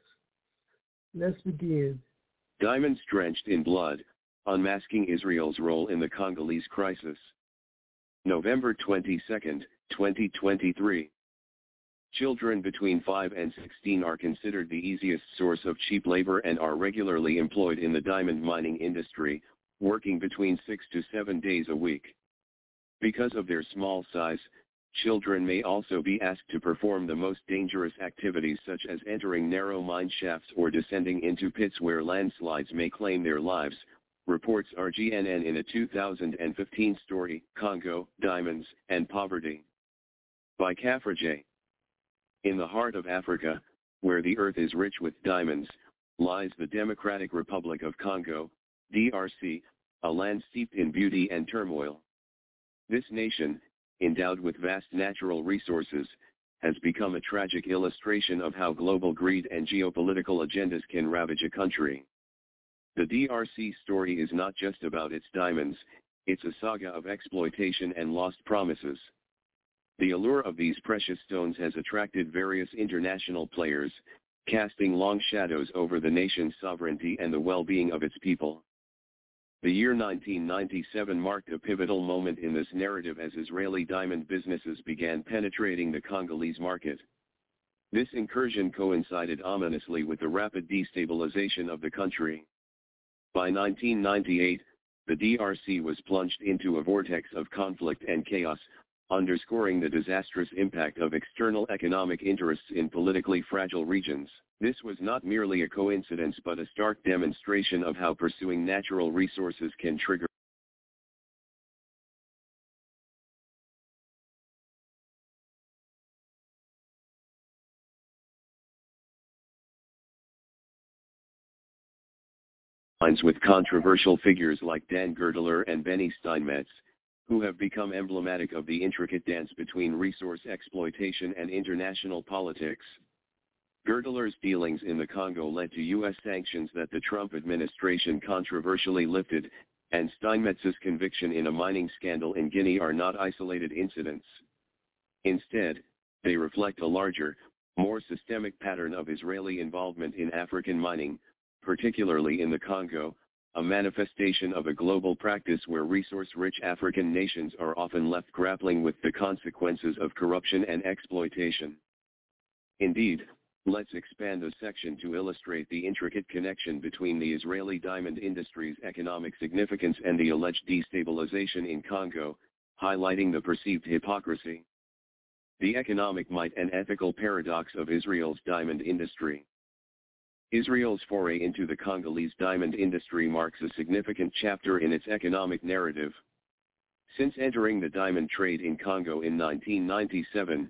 Let's begin. Diamonds Drenched in Blood, Unmasking Israel's Role in the Congolese Crisis. November twenty-second, twenty twenty-three. Children between five and sixteen are considered the easiest source of cheap labor and are regularly employed in the diamond mining industry, working between six to seven days a week. Because of their small size, children may also be asked to perform the most dangerous activities such as entering narrow mine shafts or descending into pits where landslides may claim their lives, reports R G N N in a two thousand fifteen story, Congo, Diamonds, and Poverty. By Kafra J. In the heart of Africa, where the earth is rich with diamonds, lies the Democratic Republic of Congo, D R C, a land steeped in beauty and turmoil. This nation, endowed with vast natural resources, has become a tragic illustration of how global greed and geopolitical agendas can ravage a country. The D R C story is not just about its diamonds, it's a saga of exploitation and lost promises. The allure of these precious stones has attracted various international players, casting long shadows over the nation's sovereignty and the well-being of its people. The year nineteen ninety-seven marked a pivotal moment in this narrative as Israeli diamond businesses began penetrating the Congolese market. This incursion coincided ominously with the rapid destabilization of the country. By nineteen ninety-eight, the D R C was plunged into a vortex of conflict and chaos, underscoring the disastrous impact of external economic interests in politically fragile regions. This was not merely a coincidence but a stark demonstration of how pursuing natural resources can trigger lines with controversial figures like Dan Girdler and Benny Steinmetz, who have become emblematic of the intricate dance between resource exploitation and international politics. Girdler's dealings in the Congo led to U S sanctions that the Trump administration controversially lifted, and Steinmetz's conviction in a mining scandal in Guinea are not isolated incidents. Instead, they reflect a larger, more systemic pattern of Israeli involvement in African mining, particularly in the Congo, a manifestation of a global practice where resource-rich African nations are often left grappling with the consequences of corruption and exploitation. Indeed, let's expand the section to illustrate the intricate connection between the Israeli diamond industry's economic significance and the alleged destabilization in Congo, highlighting the perceived hypocrisy. The economic might and ethical paradox of Israel's diamond industry. Israel's foray into the Congolese diamond industry marks a significant chapter in its economic narrative. Since entering the diamond trade in Congo in nineteen ninety-seven,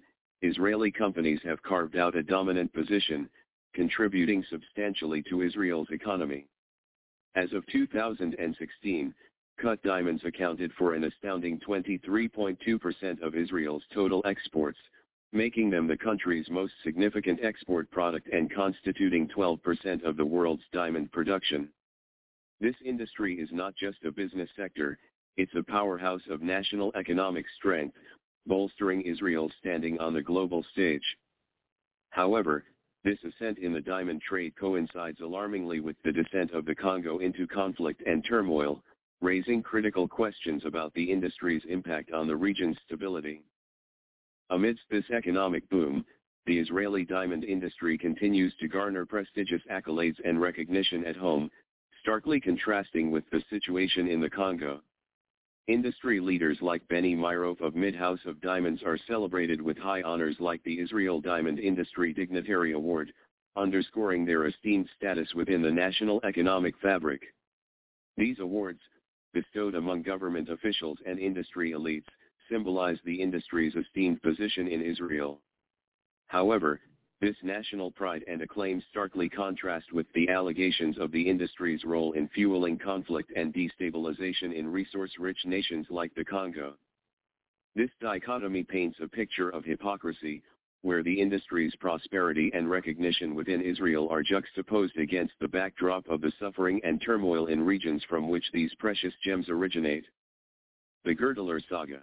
Israeli companies have carved out a dominant position, contributing substantially to Israel's economy. As of two thousand sixteen, cut diamonds accounted for an astounding twenty-three point two percent of Israel's total exports, making them the country's most significant export product and constituting twelve percent of the world's diamond production. This industry is not just a business sector, it's a powerhouse of national economic strength, bolstering Israel's standing on the global stage. However, this ascent in the diamond trade coincides alarmingly with the descent of the Congo into conflict and turmoil, raising critical questions about the industry's impact on the region's stability. Amidst this economic boom, the Israeli diamond industry continues to garner prestigious accolades and recognition at home, starkly contrasting with the situation in the Congo. Industry leaders like Benny Myrov of Mid-House of Diamonds are celebrated with high honors like the Israel Diamond Industry Dignitary Award, underscoring their esteemed status within the national economic fabric. These awards, bestowed among government officials and industry elites, symbolize the industry's esteemed position in Israel. However, this national pride and acclaim starkly contrast with the allegations of the industry's role in fueling conflict and destabilization in resource-rich nations like the Congo. This dichotomy paints a picture of hypocrisy, where the industry's prosperity and recognition within Israel are juxtaposed against the backdrop of the suffering and turmoil in regions from which these precious gems originate. The Girdler Saga.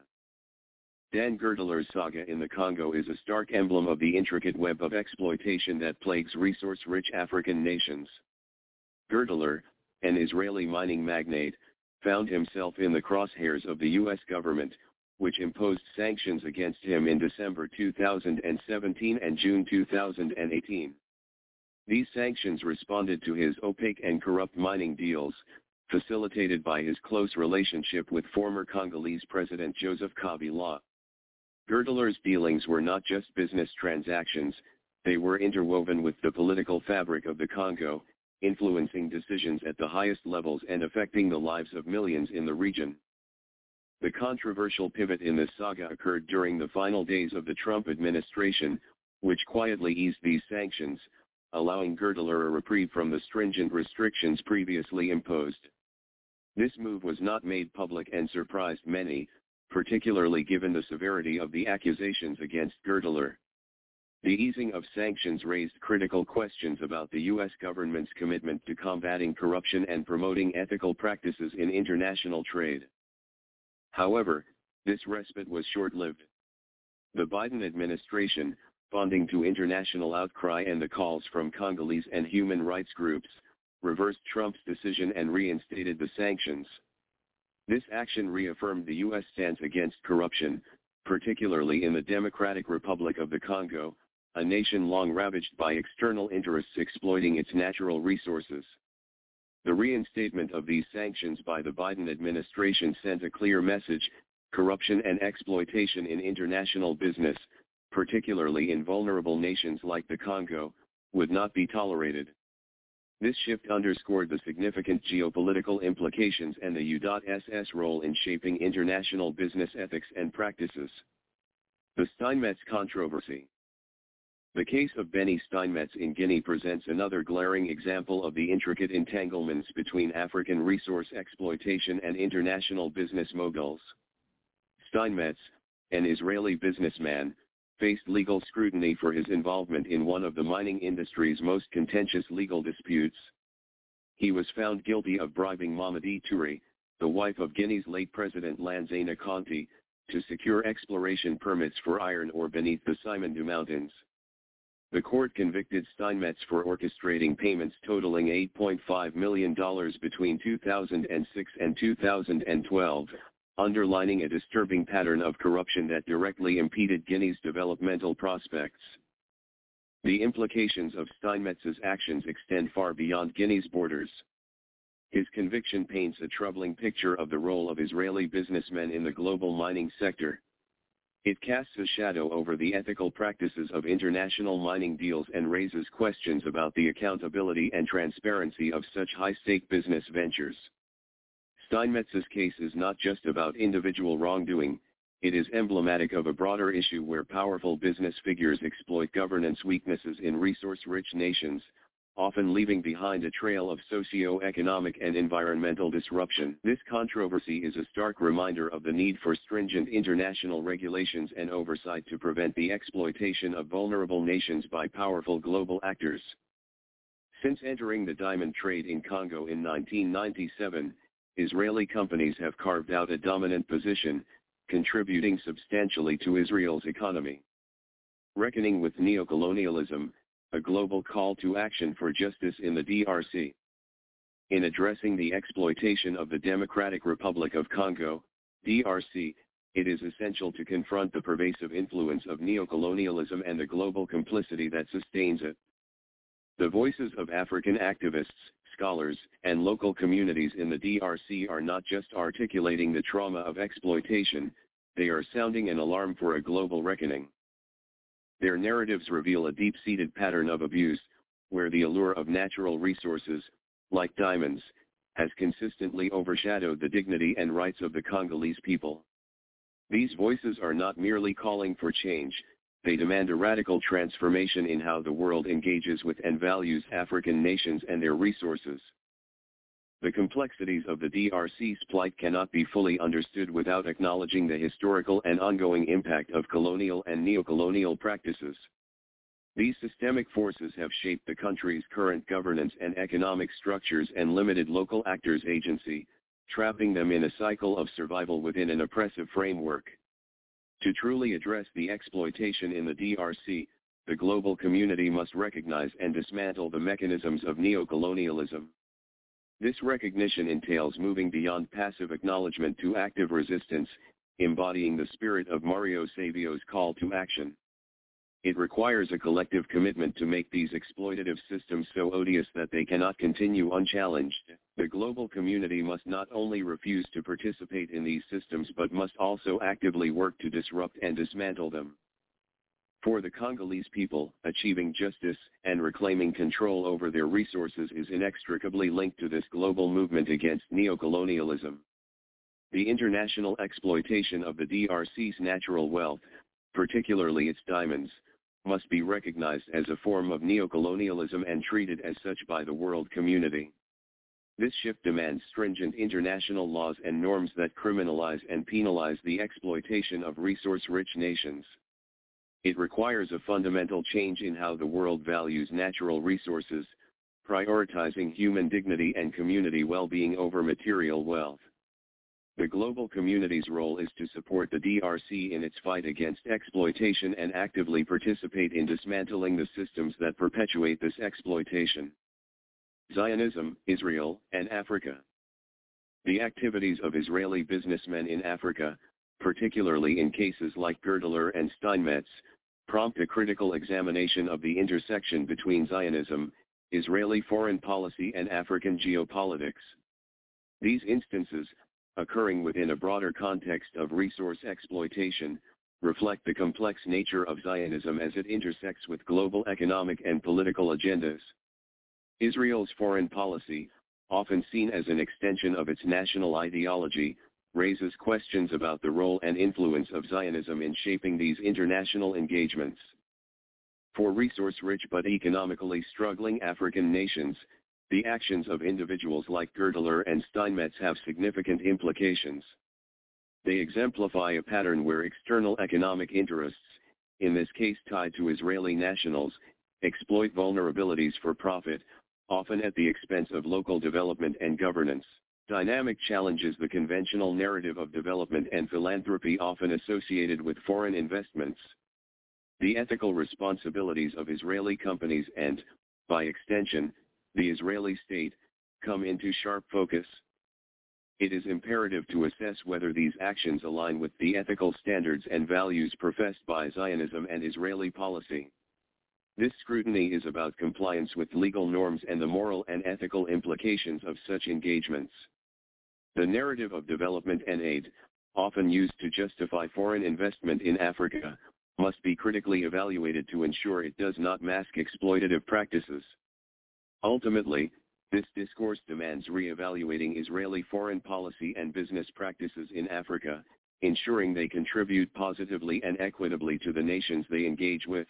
Dan Girdler's saga in the Congo is a stark emblem of the intricate web of exploitation that plagues resource-rich African nations. Girdler, an Israeli mining magnate, found himself in the crosshairs of the U S government, which imposed sanctions against him in December two thousand seventeen and June two thousand eighteen. These sanctions responded to his opaque and corrupt mining deals, facilitated by his close relationship with former Congolese President Joseph Kabila. Girdler's dealings were not just business transactions, they were interwoven with the political fabric of the Congo, influencing decisions at the highest levels and affecting the lives of millions in the region. The controversial pivot in this saga occurred during the final days of the Trump administration, which quietly eased these sanctions, allowing Girdler a reprieve from the stringent restrictions previously imposed. This move was not made public and surprised many, particularly given the severity of the accusations against Girdler. The easing of sanctions raised critical questions about the U S government's commitment to combating corruption and promoting ethical practices in international trade. However, this respite was short-lived. The Biden administration, responding to international outcry and the calls from Congolese and human rights groups, reversed Trump's decision and reinstated the sanctions. This action reaffirmed the U S stance against corruption, particularly in the Democratic Republic of the Congo, a nation long ravaged by external interests exploiting its natural resources. The reinstatement of these sanctions by the Biden administration sent a clear message: corruption and exploitation in international business, particularly in vulnerable nations like the Congo, would not be tolerated. This shift underscored the significant geopolitical implications and the U S S role in shaping international business ethics and practices. The Steinmetz controversy. The case of Benny Steinmetz in Guinea presents another glaring example of the intricate entanglements between African resource exploitation and international business moguls. Steinmetz, an Israeli businessman, faced legal scrutiny for his involvement in one of the mining industry's most contentious legal disputes. He was found guilty of bribing Mamadi Touré, the wife of Guinea's late president Lansana Conté, to secure exploration permits for iron ore beneath the Simandou Mountains. The court convicted Steinmetz for orchestrating payments totaling eight point five million dollars between two thousand six and two thousand twelve, underlining a disturbing pattern of corruption that directly impeded Guinea's developmental prospects. The implications of Steinmetz's actions extend far beyond Guinea's borders. His conviction paints a troubling picture of the role of Israeli businessmen in the global mining sector. It casts a shadow over the ethical practices of international mining deals and raises questions about the accountability and transparency of such high-stake business ventures. Steinmetz's case is not just about individual wrongdoing, it is emblematic of a broader issue where powerful business figures exploit governance weaknesses in resource-rich nations, often leaving behind a trail of socio-economic and environmental disruption. This controversy is a stark reminder of the need for stringent international regulations and oversight to prevent the exploitation of vulnerable nations by powerful global actors. Since entering the diamond trade in Congo in nineteen ninety-seven, Israeli companies have carved out a dominant position, contributing substantially to Israel's economy. Reckoning with neocolonialism, a global call to action for justice in the D R C. In addressing the exploitation of the Democratic Republic of Congo, D R C, it is essential to confront the pervasive influence of neocolonialism and the global complicity that sustains it. The voices of African activists, scholars, and local communities in the D R C are not just articulating the trauma of exploitation, they are sounding an alarm for a global reckoning. Their narratives reveal a deep-seated pattern of abuse, where the allure of natural resources, like diamonds, has consistently overshadowed the dignity and rights of the Congolese people. These voices are not merely calling for change, they demand a radical transformation in how the world engages with and values African nations and their resources. The complexities of the D R C's plight cannot be fully understood without acknowledging the historical and ongoing impact of colonial and neocolonial practices. These systemic forces have shaped the country's current governance and economic structures and limited local actors' agency, trapping them in a cycle of survival within an oppressive framework. To truly address the exploitation in the D R C, the global community must recognize and dismantle the mechanisms of neocolonialism. This recognition entails moving beyond passive acknowledgement to active resistance, embodying the spirit of Mario Savio's call to action. It requires a collective commitment to make these exploitative systems so odious that they cannot continue unchallenged. The global community must not only refuse to participate in these systems but must also actively work to disrupt and dismantle them. For the Congolese people, achieving justice and reclaiming control over their resources is inextricably linked to this global movement against neocolonialism. The international exploitation of the D R C's natural wealth, particularly its diamonds, must be recognized as a form of neocolonialism and treated as such by the world community. This shift demands stringent international laws and norms that criminalize and penalize the exploitation of resource-rich nations. It requires a fundamental change in how the world values natural resources, prioritizing human dignity and community well-being over material wealth. The global community's role is to support the D R C in its fight against exploitation and actively participate in dismantling the systems that perpetuate this exploitation. Zionism, Israel, and Africa. The activities of Israeli businessmen in Africa, particularly in cases like Girdler and Steinmetz, prompt a critical examination of the intersection between Zionism, Israeli foreign policy, and African geopolitics. These instances, occurring within a broader context of resource exploitation, reflect the complex nature of Zionism as it intersects with global economic and political agendas. Israel's foreign policy, often seen as an extension of its national ideology, raises questions about the role and influence of Zionism in shaping these international engagements. For resource-rich but economically struggling African nations, the actions of individuals like Girdler and Steinmetz have significant implications. They exemplify a pattern where external economic interests, in this case tied to Israeli nationals, exploit vulnerabilities for profit, often at the expense of local development and governance. Dynamic challenges the conventional narrative of development and philanthropy often associated with foreign investments. The ethical responsibilities of Israeli companies and, by extension, the Israeli state, come into sharp focus. It is imperative to assess whether these actions align with the ethical standards and values professed by Zionism and Israeli policy. This scrutiny is about compliance with legal norms and the moral and ethical implications of such engagements. The narrative of development and aid, often used to justify foreign investment in Africa, must be critically evaluated to ensure it does not mask exploitative practices. Ultimately, this discourse demands re-evaluating Israeli foreign policy and business practices in Africa, ensuring they contribute positively and equitably to the nations they engage with.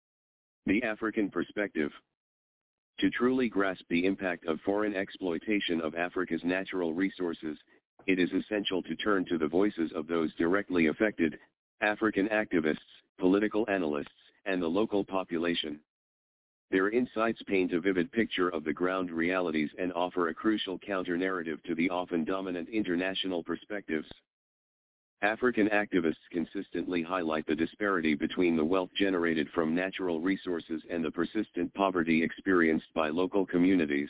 The African perspective. To truly grasp the impact of foreign exploitation of Africa's natural resources, it is essential to turn to the voices of those directly affected, African activists, political analysts, and the local population. Their insights paint a vivid picture of the ground realities and offer a crucial counter-narrative to the often dominant international perspectives. African activists consistently highlight the disparity between the wealth generated from natural resources and the persistent poverty experienced by local communities.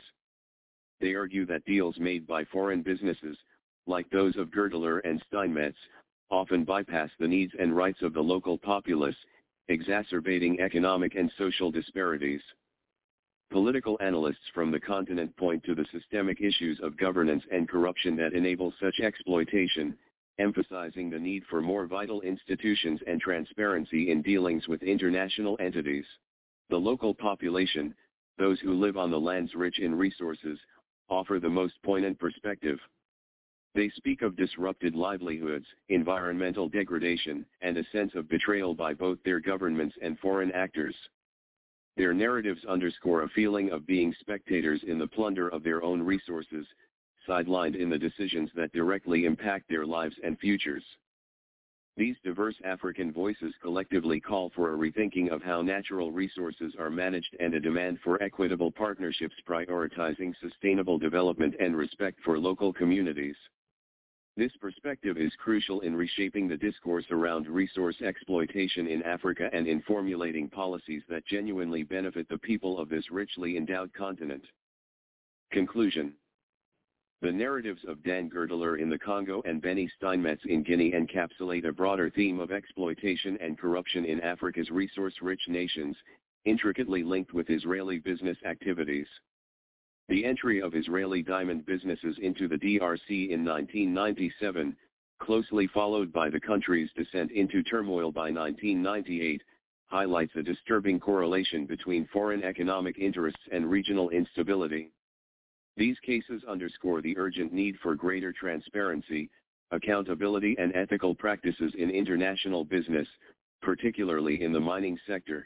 They argue that deals made by foreign businesses, like those of Girdler and Steinmetz, often bypass the needs and rights of the local populace, exacerbating economic and social disparities. Political analysts from the continent point to the systemic issues of governance and corruption that enable such exploitation, emphasizing the need for more vital institutions and transparency in dealings with international entities. The local population, those who live on the lands rich in resources, offer the most poignant perspective. They speak of disrupted livelihoods, environmental degradation, and a sense of betrayal by both their governments and foreign actors. Their narratives underscore a feeling of being spectators in the plunder of their own resources, sidelined in the decisions that directly impact their lives and futures. These diverse African voices collectively call for a rethinking of how natural resources are managed and a demand for equitable partnerships prioritizing sustainable development and respect for local communities. This perspective is crucial in reshaping the discourse around resource exploitation in Africa and in formulating policies that genuinely benefit the people of this richly endowed continent. Conclusion. The narratives of Dan Girdler in the Congo and Benny Steinmetz in Guinea encapsulate a broader theme of exploitation and corruption in Africa's resource-rich nations, intricately linked with Israeli business activities. The entry of Israeli diamond businesses into the D R C in nineteen ninety-seven, closely followed by the country's descent into turmoil by nineteen ninety-eight, highlights a disturbing correlation between foreign economic interests and regional instability. These cases underscore the urgent need for greater transparency, accountability and ethical practices in international business, particularly in the mining sector.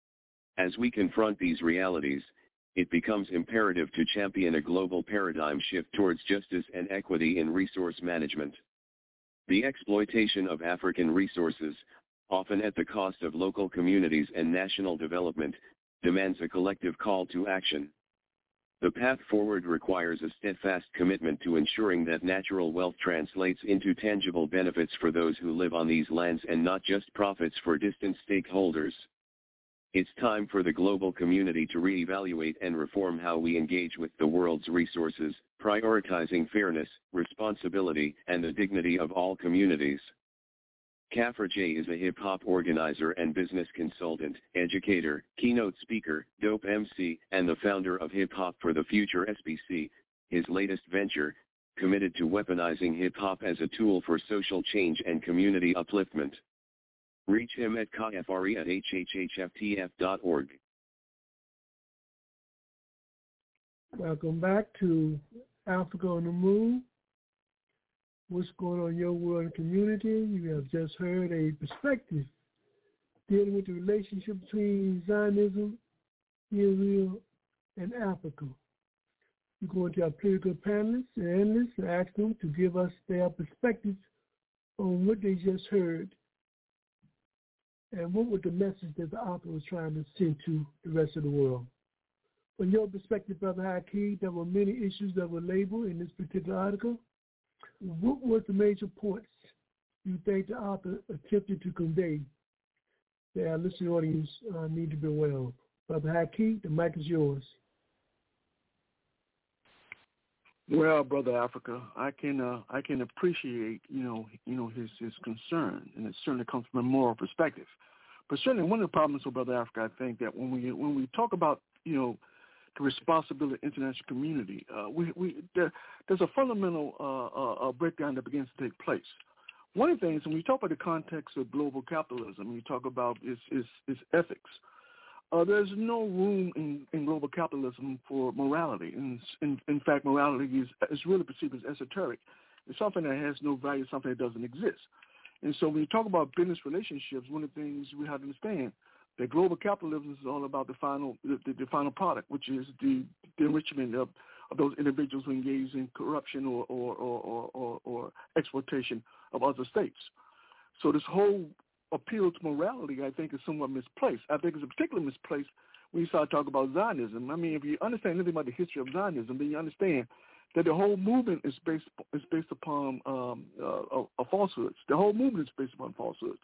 As we confront these realities, it becomes imperative to champion a global paradigm shift towards justice and equity in resource management. The exploitation of African resources, often at the cost of local communities and national development, demands a collective call to action. The path forward requires a steadfast commitment to ensuring that natural wealth translates into tangible benefits for those who live on these lands and not just profits for distant stakeholders. It's time for the global community to reevaluate and reform how we engage with the world's resources, prioritizing fairness, responsibility, and the dignity of all communities. Kafra J is a hip-hop organizer and business consultant, educator, keynote speaker, dope M C, and the founder of Hip Hop for the Future S B C, his latest venture, committed to weaponizing hip-hop as a tool for social change and community upliftment. Reach him at kafre at h h h f t f dot org. Welcome back to Africa on the Move. What's going on in your world and community? You have just heard a perspective dealing with the relationship between Zionism, Israel, and Africa. We're going to our political panelists and analysts and ask them to give us their perspectives on what they just heard and what was the message that the author was trying to send to the rest of the world. From your perspective, Brother Hakeem, there were many issues that were labeled in this particular article. What was the major points you think the author attempted to convey that our listening audience uh, need to be aware of? Brother Hakeem, the mic is yours. Well, Brother Africa, I can uh, I can appreciate you know you know his his concern, and it certainly comes from a moral perspective. But certainly, one of the problems with Brother Africa, I think that when we when we talk about you know the responsibility of the international community, uh, we we there, there's a fundamental uh, uh, breakdown that begins to take place. One of the things when we talk about the context of global capitalism, we talk about is is, is ethics. Uh, there's no room in, in global capitalism for morality. In, in, in fact, morality is, is really perceived as esoteric. It's something that has no value, something that doesn't exist. And so when you talk about business relationships, one of the things we have to understand that global capitalism is all about the final the, the final product, which is the, the enrichment of, of those individuals who engage in corruption or or, or, or, or exploitation of other states. So this whole appeal to morality, I think, is somewhat misplaced. I think it's particularly misplaced when you start talking about Zionism. I mean, if you understand anything about the history of Zionism, then you understand that the whole movement is based is based upon um, uh, uh, falsehoods. The whole movement is based upon falsehoods.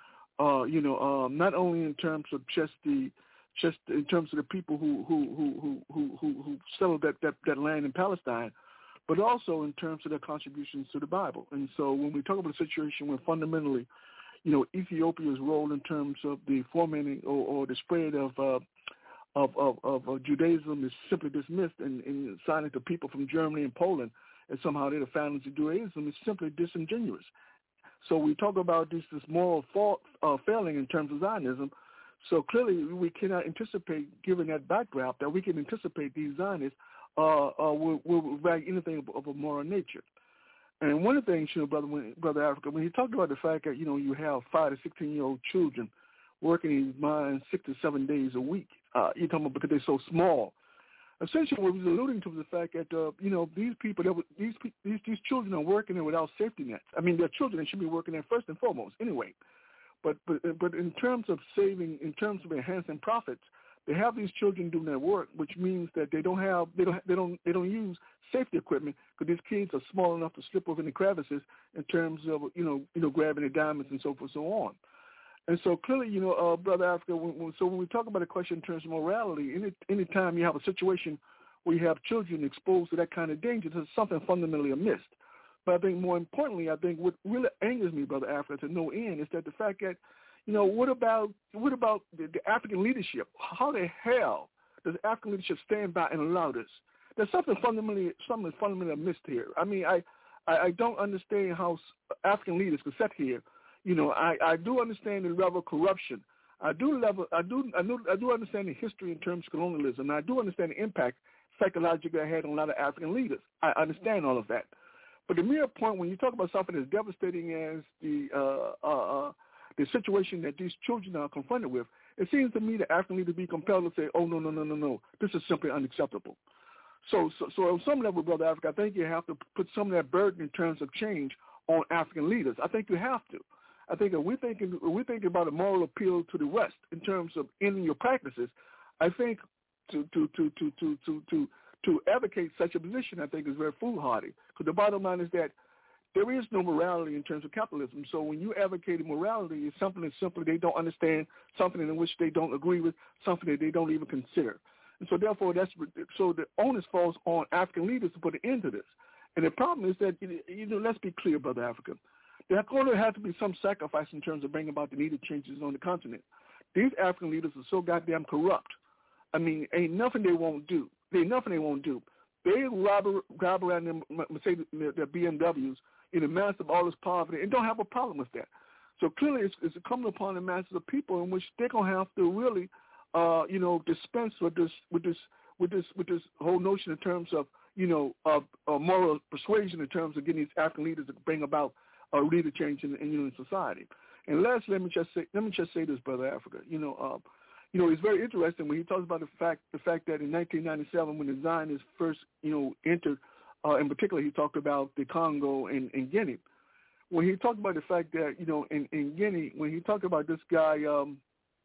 Uh, you know, um, not only in terms of just the just in terms of the people who who who who who, who settled that, that that land in Palestine, but also in terms of their contributions to the Bible. And so when we talk about a situation where fundamentally, you know, Ethiopia's role in terms of the fomenting or, or the spread of uh, Of, of, of, of Judaism is simply dismissed and, and assigning to people from Germany and Poland, and somehow they're the founders of Judaism, is simply disingenuous. So we talk about this, this moral fault, uh, failing in terms of Zionism. So clearly we cannot anticipate, given that backdrop, that we can anticipate these Zionists uh, uh, will, will value anything of, of a moral nature. And one of the things, you know, brother, when, brother Africa, when you talk about the fact that, you know, you have five to sixteen-year-old children working in these mines six to seven days a week, Uh, you're talking about because they're so small. Essentially, what we're alluding to is the fact that uh, you know these people, that these these these children are working there without safety nets. I mean, they're children; they should be working there first and foremost, anyway. But but but in terms of saving, in terms of enhancing profits, they have these children doing their work, which means that they don't have they don't they don't they don't use safety equipment because these kids are small enough to slip over in the crevices in terms of you know you know grabbing the diamonds and so forth and so on. And so clearly, you know, uh, Brother Africa, when, when, so when we talk about a question in terms of morality, any any time you have a situation where you have children exposed to that kind of danger, there's something fundamentally amiss. But I think more importantly, I think what really angers me, Brother Africa, to no end, is that the fact that, you know, what about what about the, the African leadership? How the hell does African leadership stand by and allow this? There's something fundamentally something fundamentally amiss here. I mean, I, I, I don't understand how African leaders can sit here. You know, I, I do understand the level of corruption. I do level, I do, I do, I do understand the history in terms of colonialism. And I do understand the impact psychologically it had on a lot of African leaders. I understand all of that. But the mere point when you talk about something as devastating as the uh, uh, uh, the situation that these children are confronted with, it seems to me that African leaders be compelled to say, "Oh no, no, no, no, no, this is simply unacceptable." So, so, so on some level, Brother Africa, I think you have to put some of that burden in terms of change on African leaders. I think you have to. I think if we're thinking, if we're thinking about a moral appeal to the West in terms of ending your practices, I think to to to to to to to, to advocate such a position, I think, is very foolhardy. Because the bottom line is that there is no morality in terms of capitalism. So when you advocate morality, it's something that simply they don't understand, something in which they don't agree with, something that they don't even consider. And so therefore, that's so the onus falls on African leaders to put an end to this. And the problem is that, you know, let's be clear, Brother Africa. There's going to have to be some sacrifice in terms of bringing about the needed changes on the continent. These African leaders are so goddamn corrupt. I mean, ain't nothing they won't do. There ain't nothing they won't do. They rob, rob around them, Mercedes, their B M Ws in the mass of all this poverty and don't have a problem with that. So clearly it's, it's coming upon the masses of people in which they're going to have to really, uh, you know, dispense with this, with this, with this, with this whole notion in terms of, you know, of uh, moral persuasion in terms of getting these African leaders to bring about a leader change in, in, in society. And last, let me just say, let me just say this, Brother Africa. You know, uh, you know, it's very interesting when he talks about the fact, the fact that in nineteen ninety-seven, when the Zionists first, you know, entered, uh, in particular, he talked about the Congo and, and Guinea. When he talked about the fact that, you know, in, in Guinea, when he talked about this guy, um,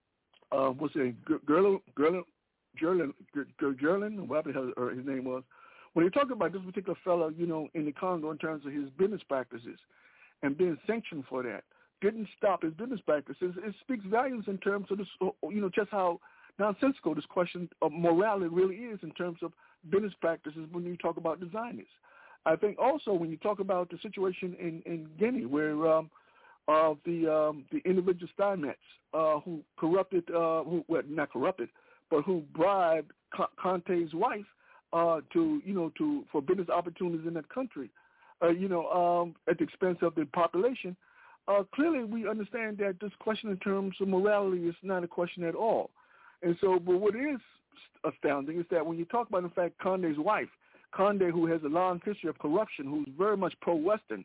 uh, what's his name, Gerlin, Gerlin, Gerlin, Gerlin, whatever his name was. When he talked about this particular fellow, you know, in the Congo in terms of his business practices, and being sanctioned for that, didn't stop his business practices. It speaks values in terms of this, you know, just how nonsensical this question of morality really is in terms of business practices when you talk about the Zionists. I think also when you talk about the situation in, in Guinea where um, uh, the um, the individual Steinmetz uh, who corrupted, uh, who well, not corrupted, but who bribed Conte's wife uh, to, you know, to for business opportunities in that country. Uh, you know, um, at the expense of the population, uh, clearly we understand that this question in terms of morality is not a question at all. And so, but what is astounding is that when you talk about, in fact, Conde's wife, Conde, who has a long history of corruption, who's very much pro-Western,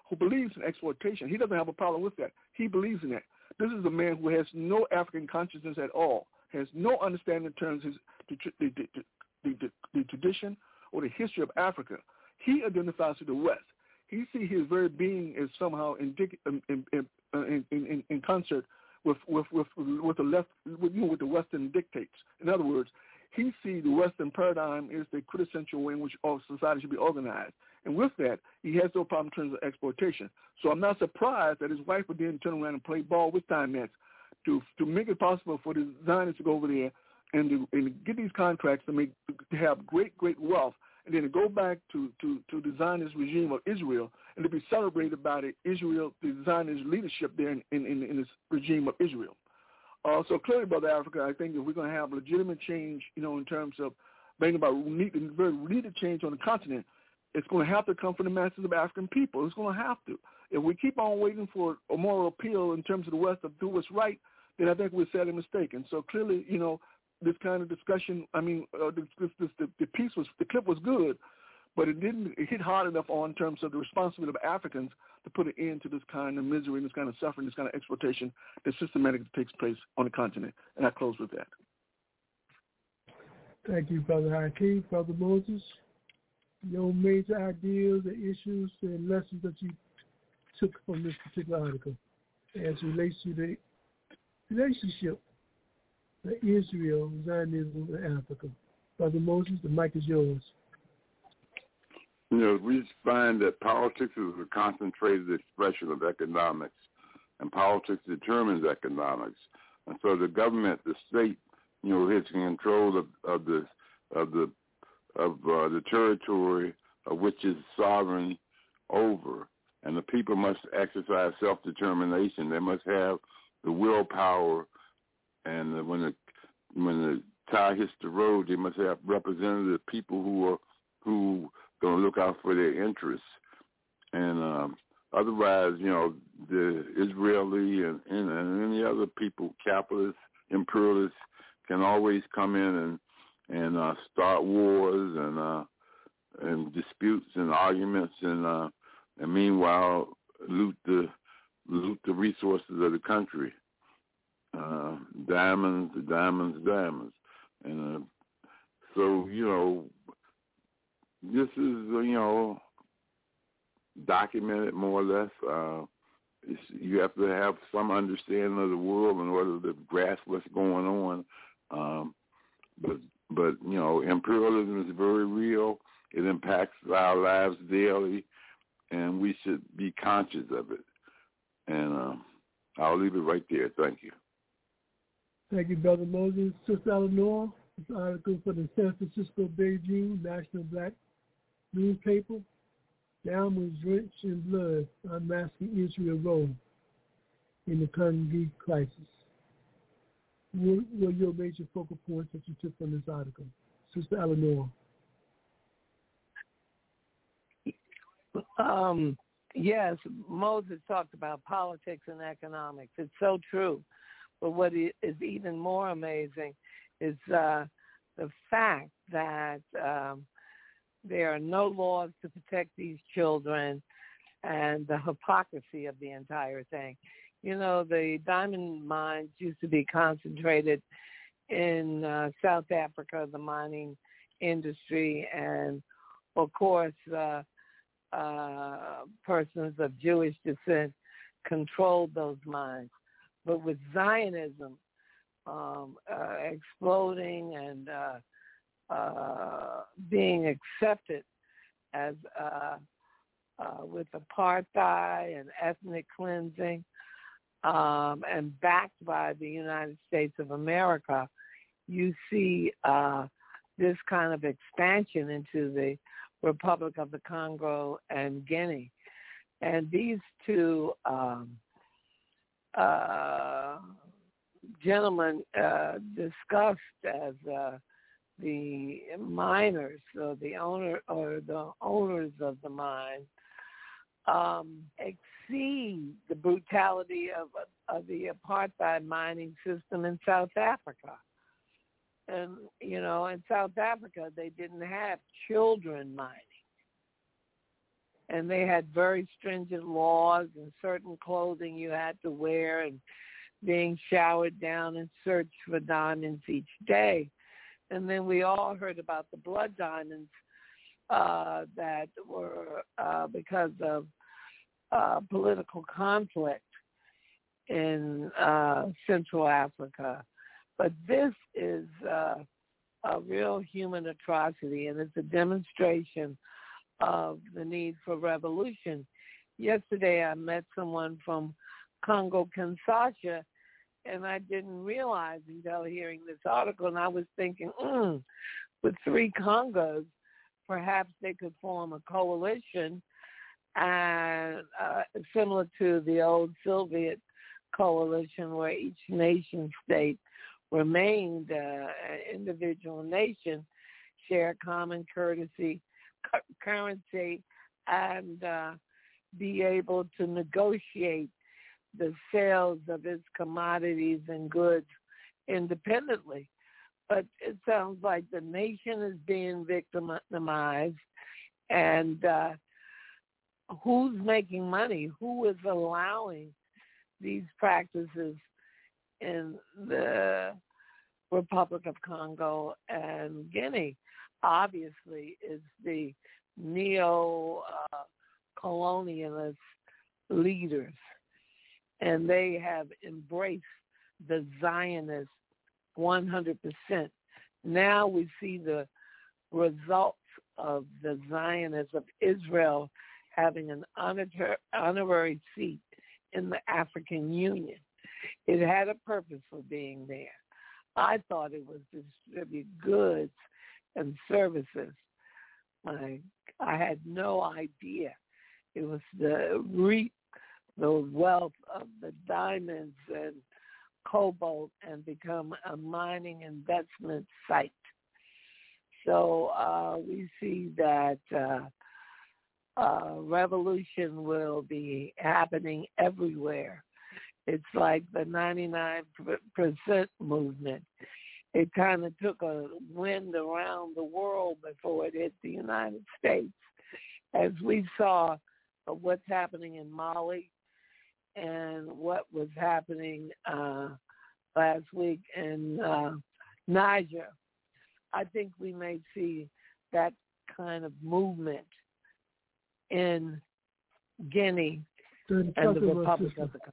who believes in exploitation. He doesn't have a problem with that. He believes in that. This is a man who has no African consciousness at all, has no understanding in terms of his, the, the, the, the, the, the tradition or the history of Africa. He identifies with the West. He sees his very being as somehow in, in, in, in, in, in concert with with with with the left, with, you know, with the Western dictates. In other words, he sees the Western paradigm is the quintessential way in which all society should be organized. And with that, he has no problem in terms of exploitation. So I'm not surprised that his wife would then turn around and play ball with Dimex to to make it possible for the Zionists to go over there and to, and to get these contracts to make to have great, great wealth, and then to go back to, to, to the Zionist regime of Israel and to be celebrated by the Israel, the Zionist leadership there in, in, in this regime of Israel. Uh, so clearly, Brother Africa, I think if we're going to have legitimate change, you know, in terms of bringing about need, very needed change on the continent, it's going to have to come from the masses of African people. It's going to have to. If we keep on waiting for a moral appeal in terms of the West to do what's right, then I think we're sadly mistaken. So clearly, you know, this kind of discussion, I mean, uh, this, this, this, the, the piece was, the clip was good, but it didn't it hit hard enough on terms of the responsibility of Africans to put an end to this kind of misery, this kind of suffering, this kind of exploitation that systematically takes place on the continent. And I close with that. Thank you, Brother Hakeem. Brother Moses, your major ideas and issues and lessons that you took from this particular article as it relates to the relationship of Israel, Zionism, and Africa. Brother Moses, the mic is yours. You know, we find that politics is a concentrated expression of economics, and politics determines economics. And so the government, the state, you know, is in control of, of the of the of uh, the territory of which is sovereign over, and the people must exercise self-determination. They must have the willpower, and when the when the tire hits the road, they must have representative people who are who going to look out for their interests. And um, otherwise, you know, the Israeli and, and, and any other people, capitalists, imperialists, can always come in and and uh, start wars and uh, and disputes and arguments, and uh, and meanwhile loot the loot the resources of the country, uh, diamonds, diamonds, diamonds, and uh, so you know this is uh, you know documented more or less. Uh, it's, you have to have some understanding of the world in order to grasp what's going on. Um, but but you know, imperialism is very real. It impacts our lives daily, and we should be conscious of it. And uh, I'll leave it right there. Thank you. Thank you, Brother Moses. Sister Eleanor, this article for the San Francisco Beijing National Black newspaper. Down was drenched in blood, unmasking Israel's role in the Congo crisis. What were your major focal points that you took from this article? Sister Eleanor. Um, yes, Moses talked about politics and economics. It's so true. But what is even more amazing is uh, the fact that um, there are no laws to protect these children and the hypocrisy of the entire thing. You know, the diamond mines used to be concentrated in uh, South Africa, the mining industry, and, of course, uh, uh, persons of Jewish descent controlled those mines. But with Zionism um, uh, exploding and uh, uh, being accepted as uh, uh, with apartheid and ethnic cleansing, um, and backed by the United States of America, you see uh, this kind of expansion into the Republic of the Congo and Guinea. And these two um, uh, gentlemen uh, discussed as uh, the miners, or the owner or the owners of the mine, um, exceed the brutality of, of the apartheid mining system in South Africa. And, you know, in South Africa, they didn't have children mining. and they had very stringent laws and certain clothing you had to wear and being showered down and searched for diamonds each day. And then we all heard about the blood diamonds uh, that were uh, because of uh, political conflict in uh, Central Africa. But this is uh, a real human atrocity, and it's a demonstration of the need for revolution. Yesterday I met someone from Congo-Kinshasa, and I didn't realize until hearing this article, and I was thinking, mm, with three Congos, perhaps they could form a coalition, and uh, similar to the old Soviet coalition where each nation state remained uh, an individual nation, share common courtesy, cu- currency, and uh, be able to negotiate the sales of its commodities and goods independently. But it sounds like the nation is being victimized, and uh, who's making money? Who is allowing these practices in the Republic of Congo and Guinea? Obviously, it's the neo-colonialist uh, leaders, and they have embraced the Zionists one hundred percent. Now we see the results of the Zionists of Israel having an honor- honorary seat in the African Union. It had a purpose for being there. I thought it was to distribute goods and services. I, I had no idea it was to reap the wealth of the diamonds and cobalt and become a mining investment site. So uh, we see that uh, uh, revolution will be happening everywhere. It's like the ninety-nine percent movement. It kind of took a wind around the world before it hit the United States. As we saw uh, what's happening in Mali and what was happening uh, last week in uh, Niger, I think we may see that kind of movement in Guinea and the Republic of the Congo.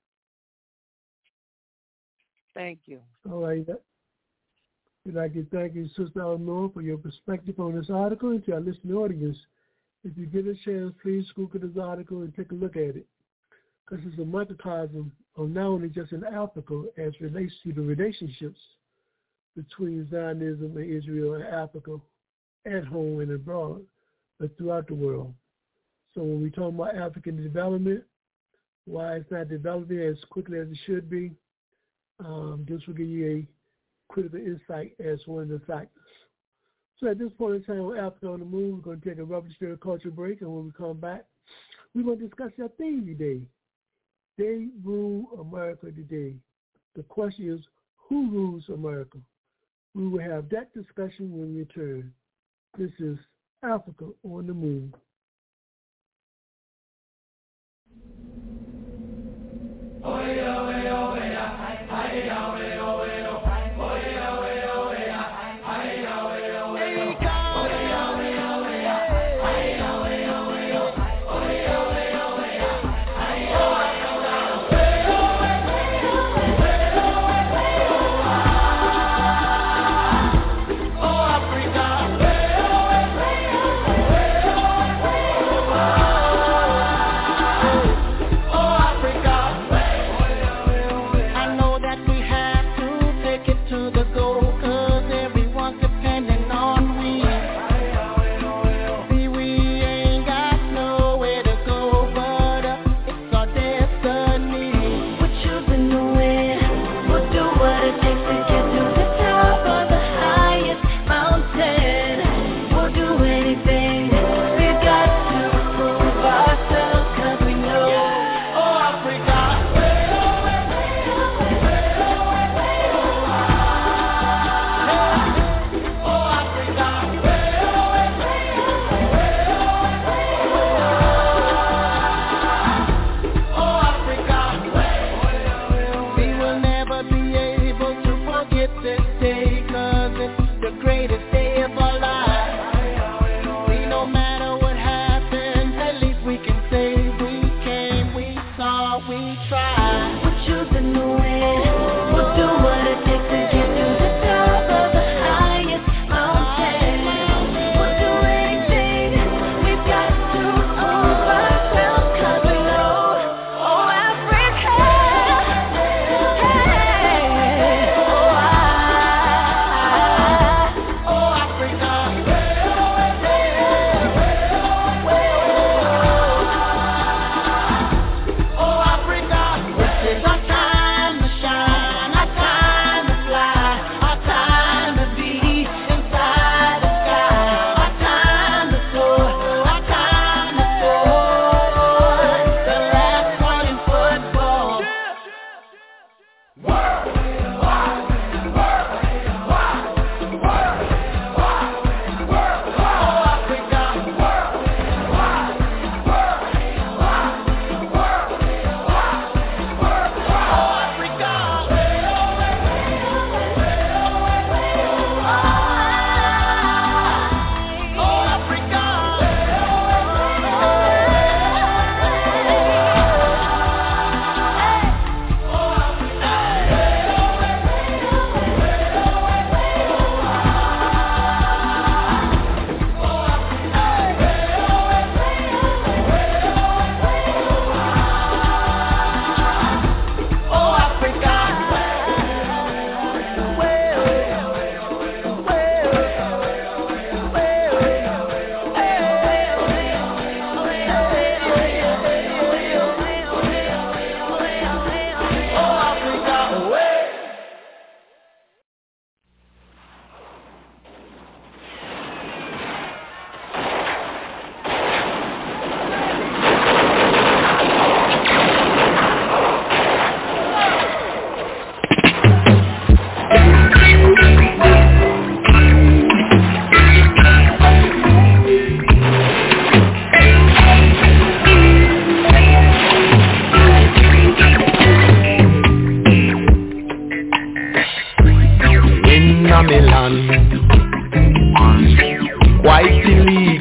Thank you. All right. We'd like to thank you, Sister Eleanor, for your perspective on this article, and to our listening audience. If you get a chance, please Google this article and take a look at it, because it's a microcosm of not only just in Africa as it relates to the relationships between Zionism and Israel and Africa at home and abroad, but throughout the world. So when we talk about African development, why it's not developing as quickly as it should be, um, this will give you a critical insight as one of the factors. So at this point in time, on Africa on the Moon, we're going to take a revolutionary culture break, and when we come back, we're going to discuss our theme today. They rule America today. The question is, who rules America? We will have that discussion when we return. This is Africa on the Moon.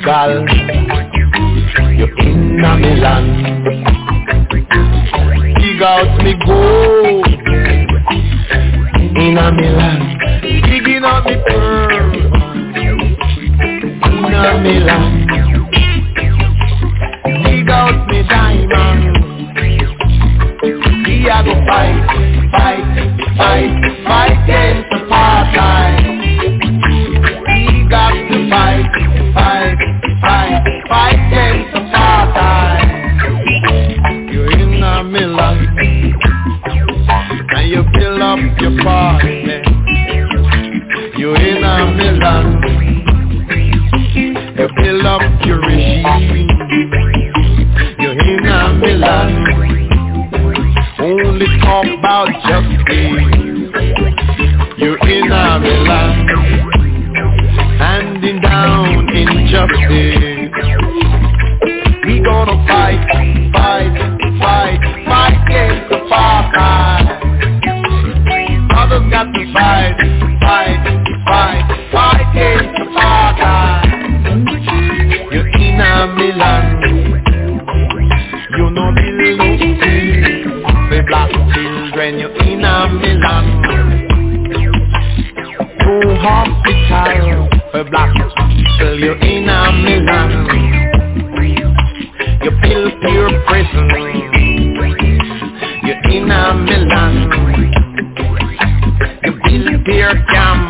illegal. You're in a Milan. Dig out me gold in a Milan. Digging out me pearl in a Milan. Dig out me diamond. We are go fight, fight, fight, fight against apartheid. We got to fight, fight, fight, fight against apartheid. You're in a Milan, and you build up your parliament. You're in a Milan, you build up your regime. You're in a Milan, only talk about justice. You're in a Milan, handing down injustice. We gonna fight, fight, fight, fight against apartheid. Others got to fight, fight, fight, fight against apartheid. You're in a Milan, you know the low for black children. You're in a Milan, no hospital for black people. You're in a Milan, you build your prison. You're in a Milan, you build your camp.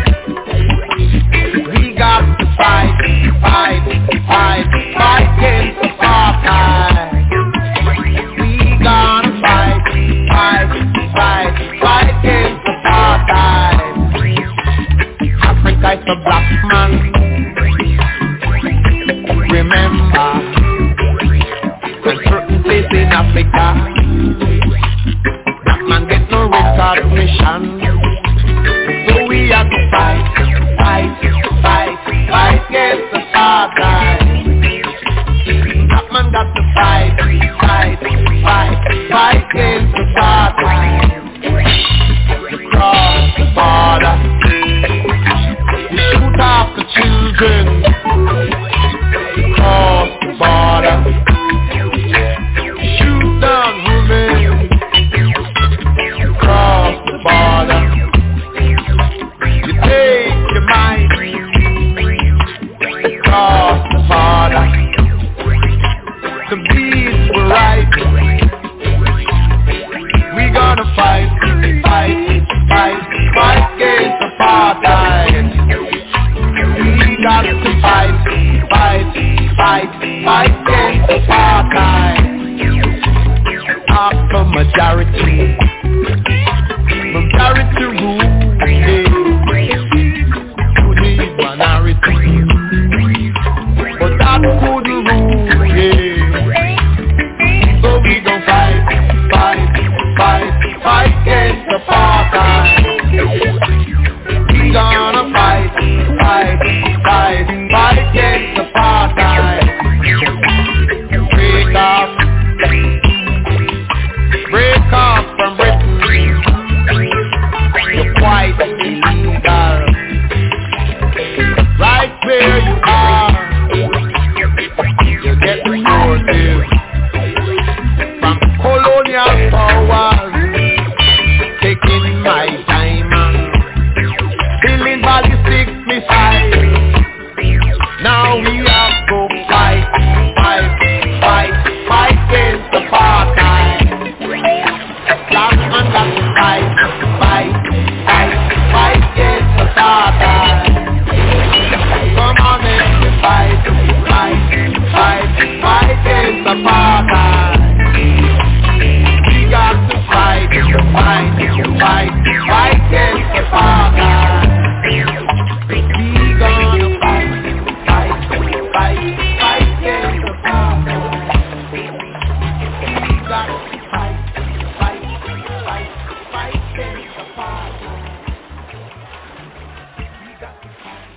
We got to fight, fight, fight, fight against apartheid. We gonna fight, fight, fight, fight against apartheid. Africa is a black man. Remember, in certain places in Africa, black man get no recognition. So we have to fight, fight, fight, fight against apartheid. Black man got to fight, fight, fight, fight against apartheid. Cross the border, you shoot off the children. Cross the border, shoot down women. Cross the border, you take your mind. Cross the border, the beats were right. We gonna fight, fight, fight, fight against apartheid. We got to fight, fight, fight, fight against apartheid. After majority, majority rule, yeah. To the minority, but that couldn't rule, yeah. So we gon' fight, fight, fight, fight against apartheid. We gonna fight, fight, fight, fight against apartheid. Break off, break off from Britain. You're quite illegal. Right where you are, you get resources from colonial powers, taking my diamond, killing ballistic missiles. Now we have to fight, fight, fight, fight against apartheid. Black man got to fight, fight, fight, fight against apartheid. Come on, let me fight, fight, fight, fight against apartheid. We got to fight, fight, fight, fight against apartheid. We gonna fight, fight, fight, fight against apartheid. We got to fight, fight, fight, fight against apartheid. We got to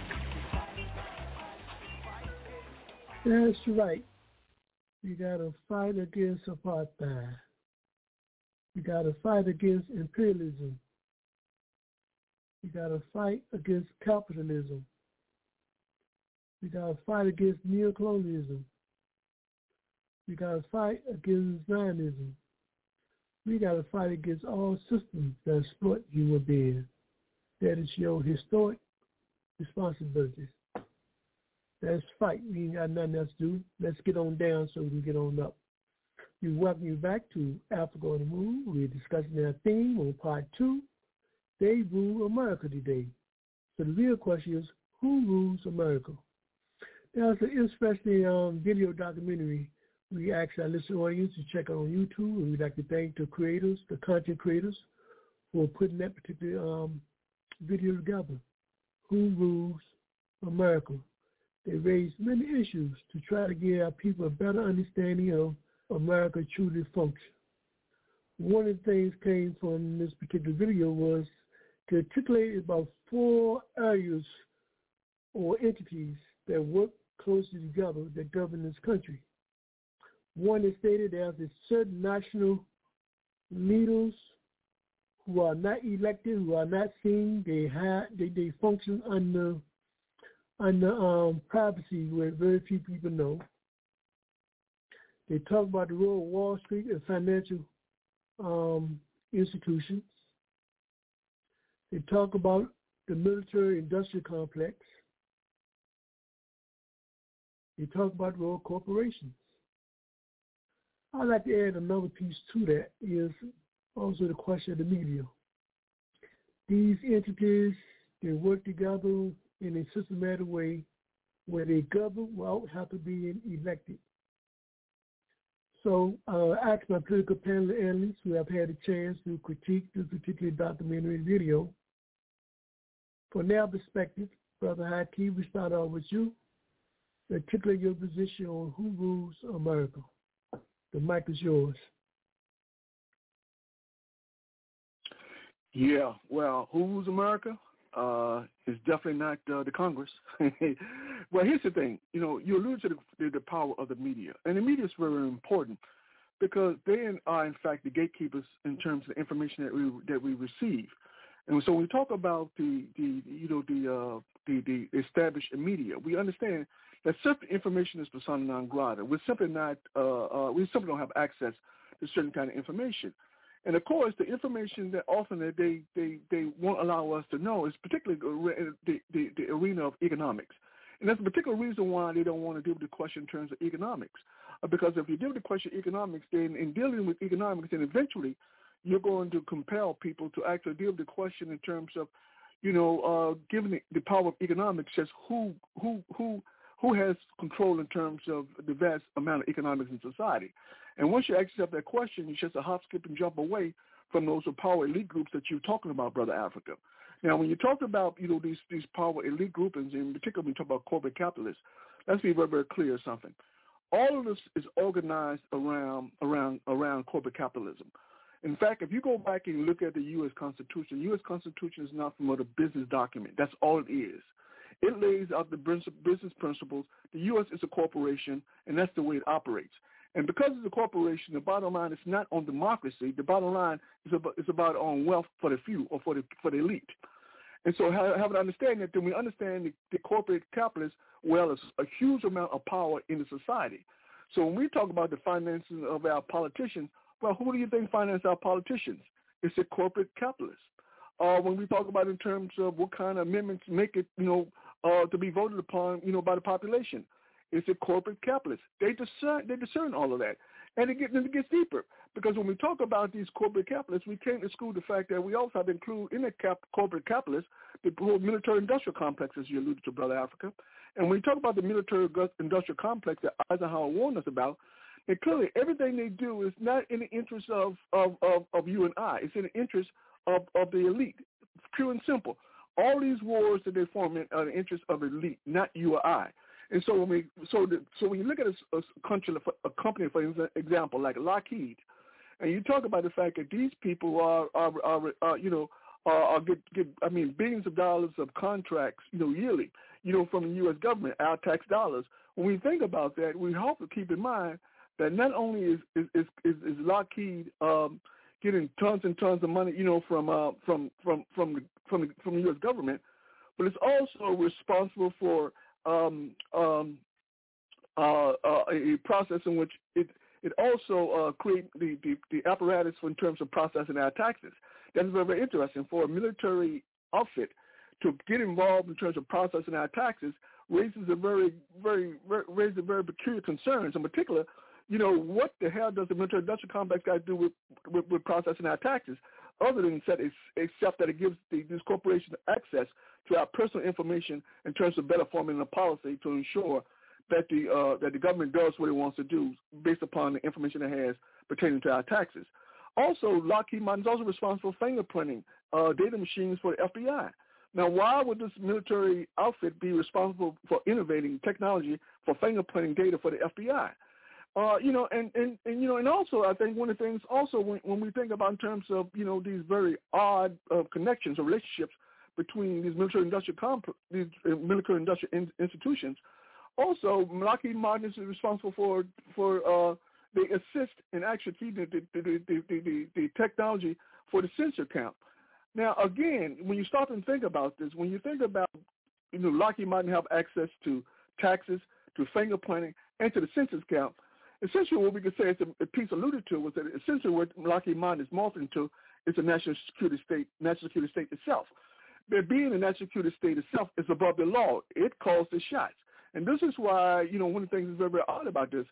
fight. That's right. You gotta fight against apartheid. You gotta fight against imperialism. You gotta fight against capitalism. We got to fight against neocolonialism. We got to fight against Zionism. We got to fight against all systems that exploit human beings. That is your historic responsibility. Let's fight. We ain't got nothing else to do. Let's get on down so we can get on up. We welcome you back to Africa on the Move. We're discussing our theme on part two. They rule America today. So the real question is, who rules America? Now, it's an interesting um, video documentary we ask our listening audience to check out on YouTube, and we'd like to thank the creators, the content creators, for putting that particular um, video together. Who rules America? They raised many issues to try to give our people a better understanding of America truly function. One of the things came from this particular video was to articulate about four areas or entities that work closely together that govern this country. One is stated as the certain national leaders who are not elected, who are not seen. They have they, they function under under um, privacy where very few people know. They talk about the role of Wall Street and financial um, institutions. They talk about the military-industrial complex. They talk about the role of corporations. I'd like to add another piece to that is also the question of the media. These entities, they work together in a systematic way where they govern without having to be elected. So uh, I asked my political panel analysts who have had a chance to critique this particular documentary video. From their perspective, Brother Haki, we start off with you. Articulate your position on who rules America. The mic is yours. Yeah, well, who rules America? Uh, it's definitely not uh, the Congress. Well, here's the thing. You know, you alluded to the, the power of the media. And the media is very important because they are, in fact, the gatekeepers in terms of the information that we that we receive. And so when we talk about the, the you know, the, uh, the the established media, we understand that certain information is persona non grata. We're simply not, uh, uh, we simply don't have access to certain kind of information. And of course, the information that often that they, they, they won't allow us to know is particularly the, the, the arena of economics. And that's a particular reason why they don't want to deal with the question in terms of economics. Uh, because if you deal with the question of economics, then in dealing with economics, then eventually you're going to compel people to actually deal with the question in terms of, you know, uh, given the, the power of economics, just who who who who has control in terms of the vast amount of economics in society. And once you ask yourself that question, it's just a hop, skip, and jump away from those power elite groups that you're talking about, Brother Africa. Now, when you talk about, you know, these these power elite groupings, in particular when you talk about corporate capitalists, let's be very, very clear of something. All of this is organized around around around corporate capitalism. In fact, if you go back and look at the U S Constitution, the U S Constitution is not from a business document. That's all it is. It lays out the business principles. The U S is a corporation, and that's the way it operates. And because it's a corporation, the bottom line is not on democracy. The bottom line is about, is about on wealth for the few or for the for the elite. And so have an understanding that then we understand the, the corporate capitalists, well, it's a huge amount of power in the society. So when we talk about the financing of our politicians, well, who do you think finance our politicians? It's the corporate capitalists. Uh, when we talk about in terms of what kind of amendments make it, you know, uh, to be voted upon, you know, by the population, it's the corporate capitalists. They discern, they discern all of that. And it gets, and it gets deeper because when we talk about these corporate capitalists, we can't exclude the fact that we also have to include in the cap, corporate capitalists the whole military-industrial complex, as you alluded to, Brother Africa. And when we talk about the military-industrial complex that Eisenhower warned us about, then clearly everything they do is not in the interest of, of, of, of you and I. It's in the interest of, of the elite, pure and simple. All these wars that they form are in the interest of the elite, not you or I. And so when we, so the, so when you look at a, a country, a company, for example, like Lockheed, and you talk about the fact that these people are, are, are, are you know, are, are get, get, I mean, billions of dollars of contracts, you know, yearly, you know, from the U S government, our tax dollars. When we think about that, we have to keep in mind that not only is is is, is Lockheed um, getting tons and tons of money, you know, from uh, from from from the, from the, from the U S government, but it's also responsible for um, um, uh, uh, a process in which it it also uh, creates the, the, the apparatus for in terms of processing our taxes. That's very, very interesting for a military outfit to get involved in terms of processing our taxes. Raises a very, very, very raises a very peculiar concerns. In particular, you know, what the hell does the military-industrial complex got to do with, with, with processing our taxes, other than set, except that it gives the, these corporations access to our personal information in terms of better forming a policy to ensure that the uh, that the government does what it wants to do based upon the information it has pertaining to our taxes. Also, Lockheed Martin is also responsible for fingerprinting uh, data machines for the F B I. Now, why would this military outfit be responsible for innovating technology for fingerprinting data for the F B I? Uh, you know, and, and, and, you know, and also I think one of the things also when, when we think about in terms of, you know, these very odd uh, connections or relationships between these military-industrial comp- these uh, military-industrial in- institutions, also Lockheed Martin is responsible for, for uh, they assist in actually keeping the, the, the, the, the, the technology for the sensor count. Now, again, when you stop and think about this, when you think about, you know, Lockheed Martin have access to taxes, to fingerprinting, and to the census count, essentially what we could say, as the piece alluded to, was that essentially what Lockheed Martin is morphing into is a national security state, national security state itself. There being a national security state itself is above the law. It calls the shots. And this is why, you know, one of the things that's very, very odd about this,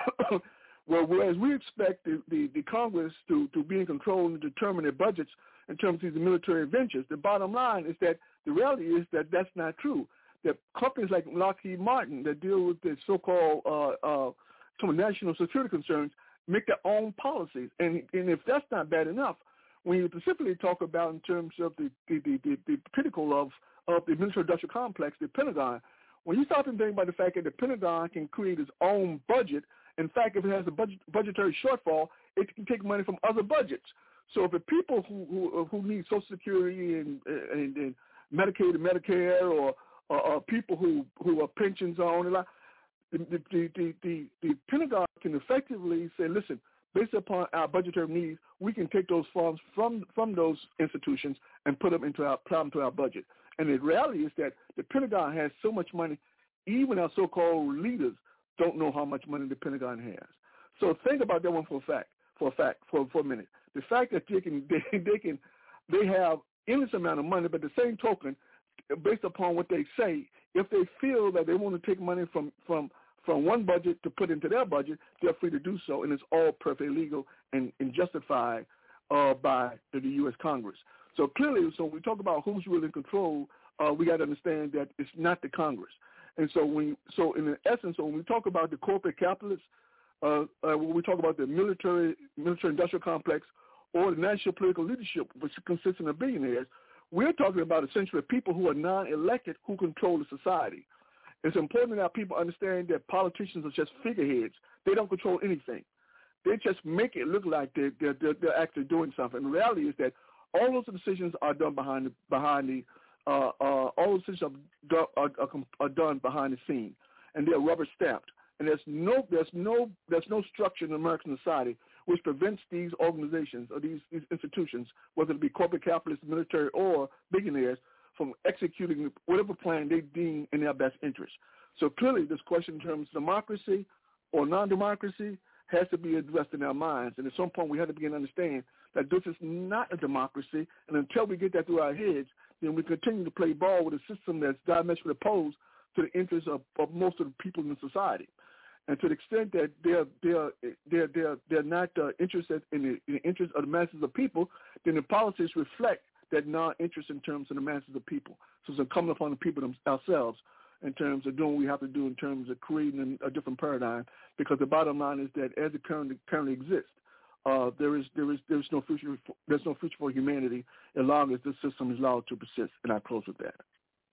well, whereas we expect the, the, the Congress to, to be in control and determine their budgets in terms of these military ventures, the bottom line is that the reality is that that's not true. That companies like Lockheed Martin that deal with the so-called uh, uh, some national security concerns make their own policies. And, and if that's not bad enough, when you specifically talk about in terms of the, the, the, the, the pinnacle of, of the military-industrial complex, the Pentagon, when you stop and think about the fact that the Pentagon can create its own budget, in fact, if it has a budget, budgetary shortfall, it can take money from other budgets. So if the people who who, who need Social Security and, and, and Medicaid and Medicare, or, or, or people who, who are pensions on, the, the, the, the, the Pentagon can effectively say, listen, based upon our budgetary needs, we can take those funds from, from those institutions and put them into our, put them into our budget. And the reality is that the Pentagon has so much money, even our so-called leaders don't know how much money the Pentagon has. So think about that one for a fact, for a fact, for, for a minute. The fact that they can, they, they can, they have endless amount of money, but the same token, based upon what they say, if they feel that they want to take money from, from, from one budget to put into their budget, they're free to do so, and it's all perfectly legal and, and justified uh, by the U S Congress. So clearly, so when we talk about who's really in control, uh, we got to understand that it's not the Congress. And so when, so in essence, so when we talk about the corporate capitalists, uh, uh, when we talk about the military, military-industrial complex, or the national political leadership, which consists of billionaires, we're talking about essentially people who are non-elected who control the society. It's important that our people understand that politicians are just figureheads. They don't control anything. They just make it look like they're, they're, they're, they're actually doing something. The reality is that all those decisions are done behind the, behind the uh, uh, all those decisions are, are, are, are done behind the scene, and they're rubber stamped. And there's no there's no there's no structure in American society which prevents these organizations or these, these institutions, whether it be corporate capitalists, military, or billionaires, from executing whatever plan they deem in their best interest. So clearly, this question in terms of democracy or non-democracy has to be addressed in our minds. And at some point, we have to begin to understand that this is not a democracy. And until we get that through our heads, then we continue to play ball with a system that's diametrically opposed to the interests of, of most of the people in society. And to the extent that they're they're they're they're, they're not uh, interested in the, in the interests of the masses of people, then the policies reflect that non-interest in terms of the masses of people. So it's incumbent upon the people them, ourselves in terms of doing what we have to do in terms of creating a different paradigm. Because the bottom line is that as it currently currently exists, uh, there is there is there's no future for, there's no future for humanity as long as this system is allowed to persist. And I close with that.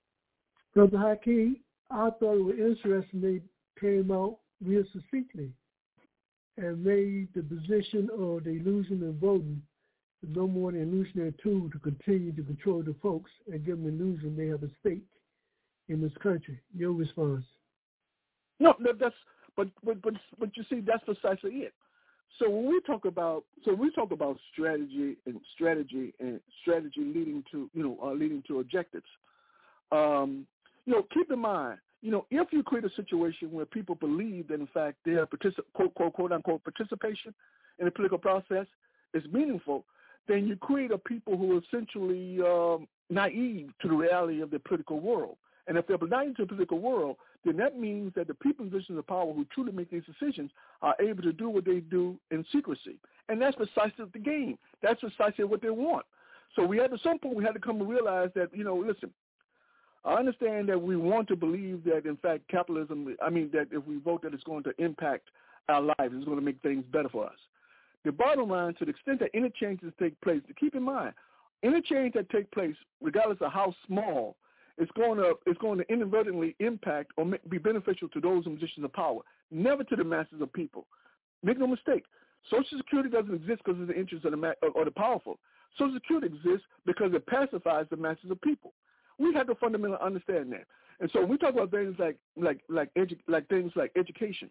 Brother Hakeem, I thought it was interesting they came out real succinctly and made the position of the illusion of voting no more than an illusionary tool to continue to control the folks and give them the illusion they have a stake in this country. Your response? No, that's but but but but you see, that's precisely it. So when we talk about so we talk about strategy and strategy and strategy leading to you know uh, leading to objectives. Um, you know, keep in mind you know, if you create a situation where people believe that, in fact, their particip- quote, quote, quote, unquote, participation in the political process is meaningful, then you create a people who are essentially um, naive to the reality of the political world. And if they're naive to the political world, then that means that the people in positions of power who truly make these decisions are able to do what they do in secrecy. And that's precisely the game. That's precisely what they want. So we had, at some point, we had to come to realize that, you know, listen, I understand that we want to believe that, in fact, capitalism, I mean, that if we vote that it's going to impact our lives, it's going to make things better for us. The bottom line, to the extent that any changes take place, to keep in mind, any change that take place, regardless of how small, it's going to it's going to inadvertently impact or be beneficial to those in positions of power, never to the masses of people. Make no mistake, Social Security doesn't exist because of the interests of the ma- or the powerful. Social Security exists because it pacifies the masses of people. We have to fundamentally understand that. And so we talk about things like like like edu- like things like education,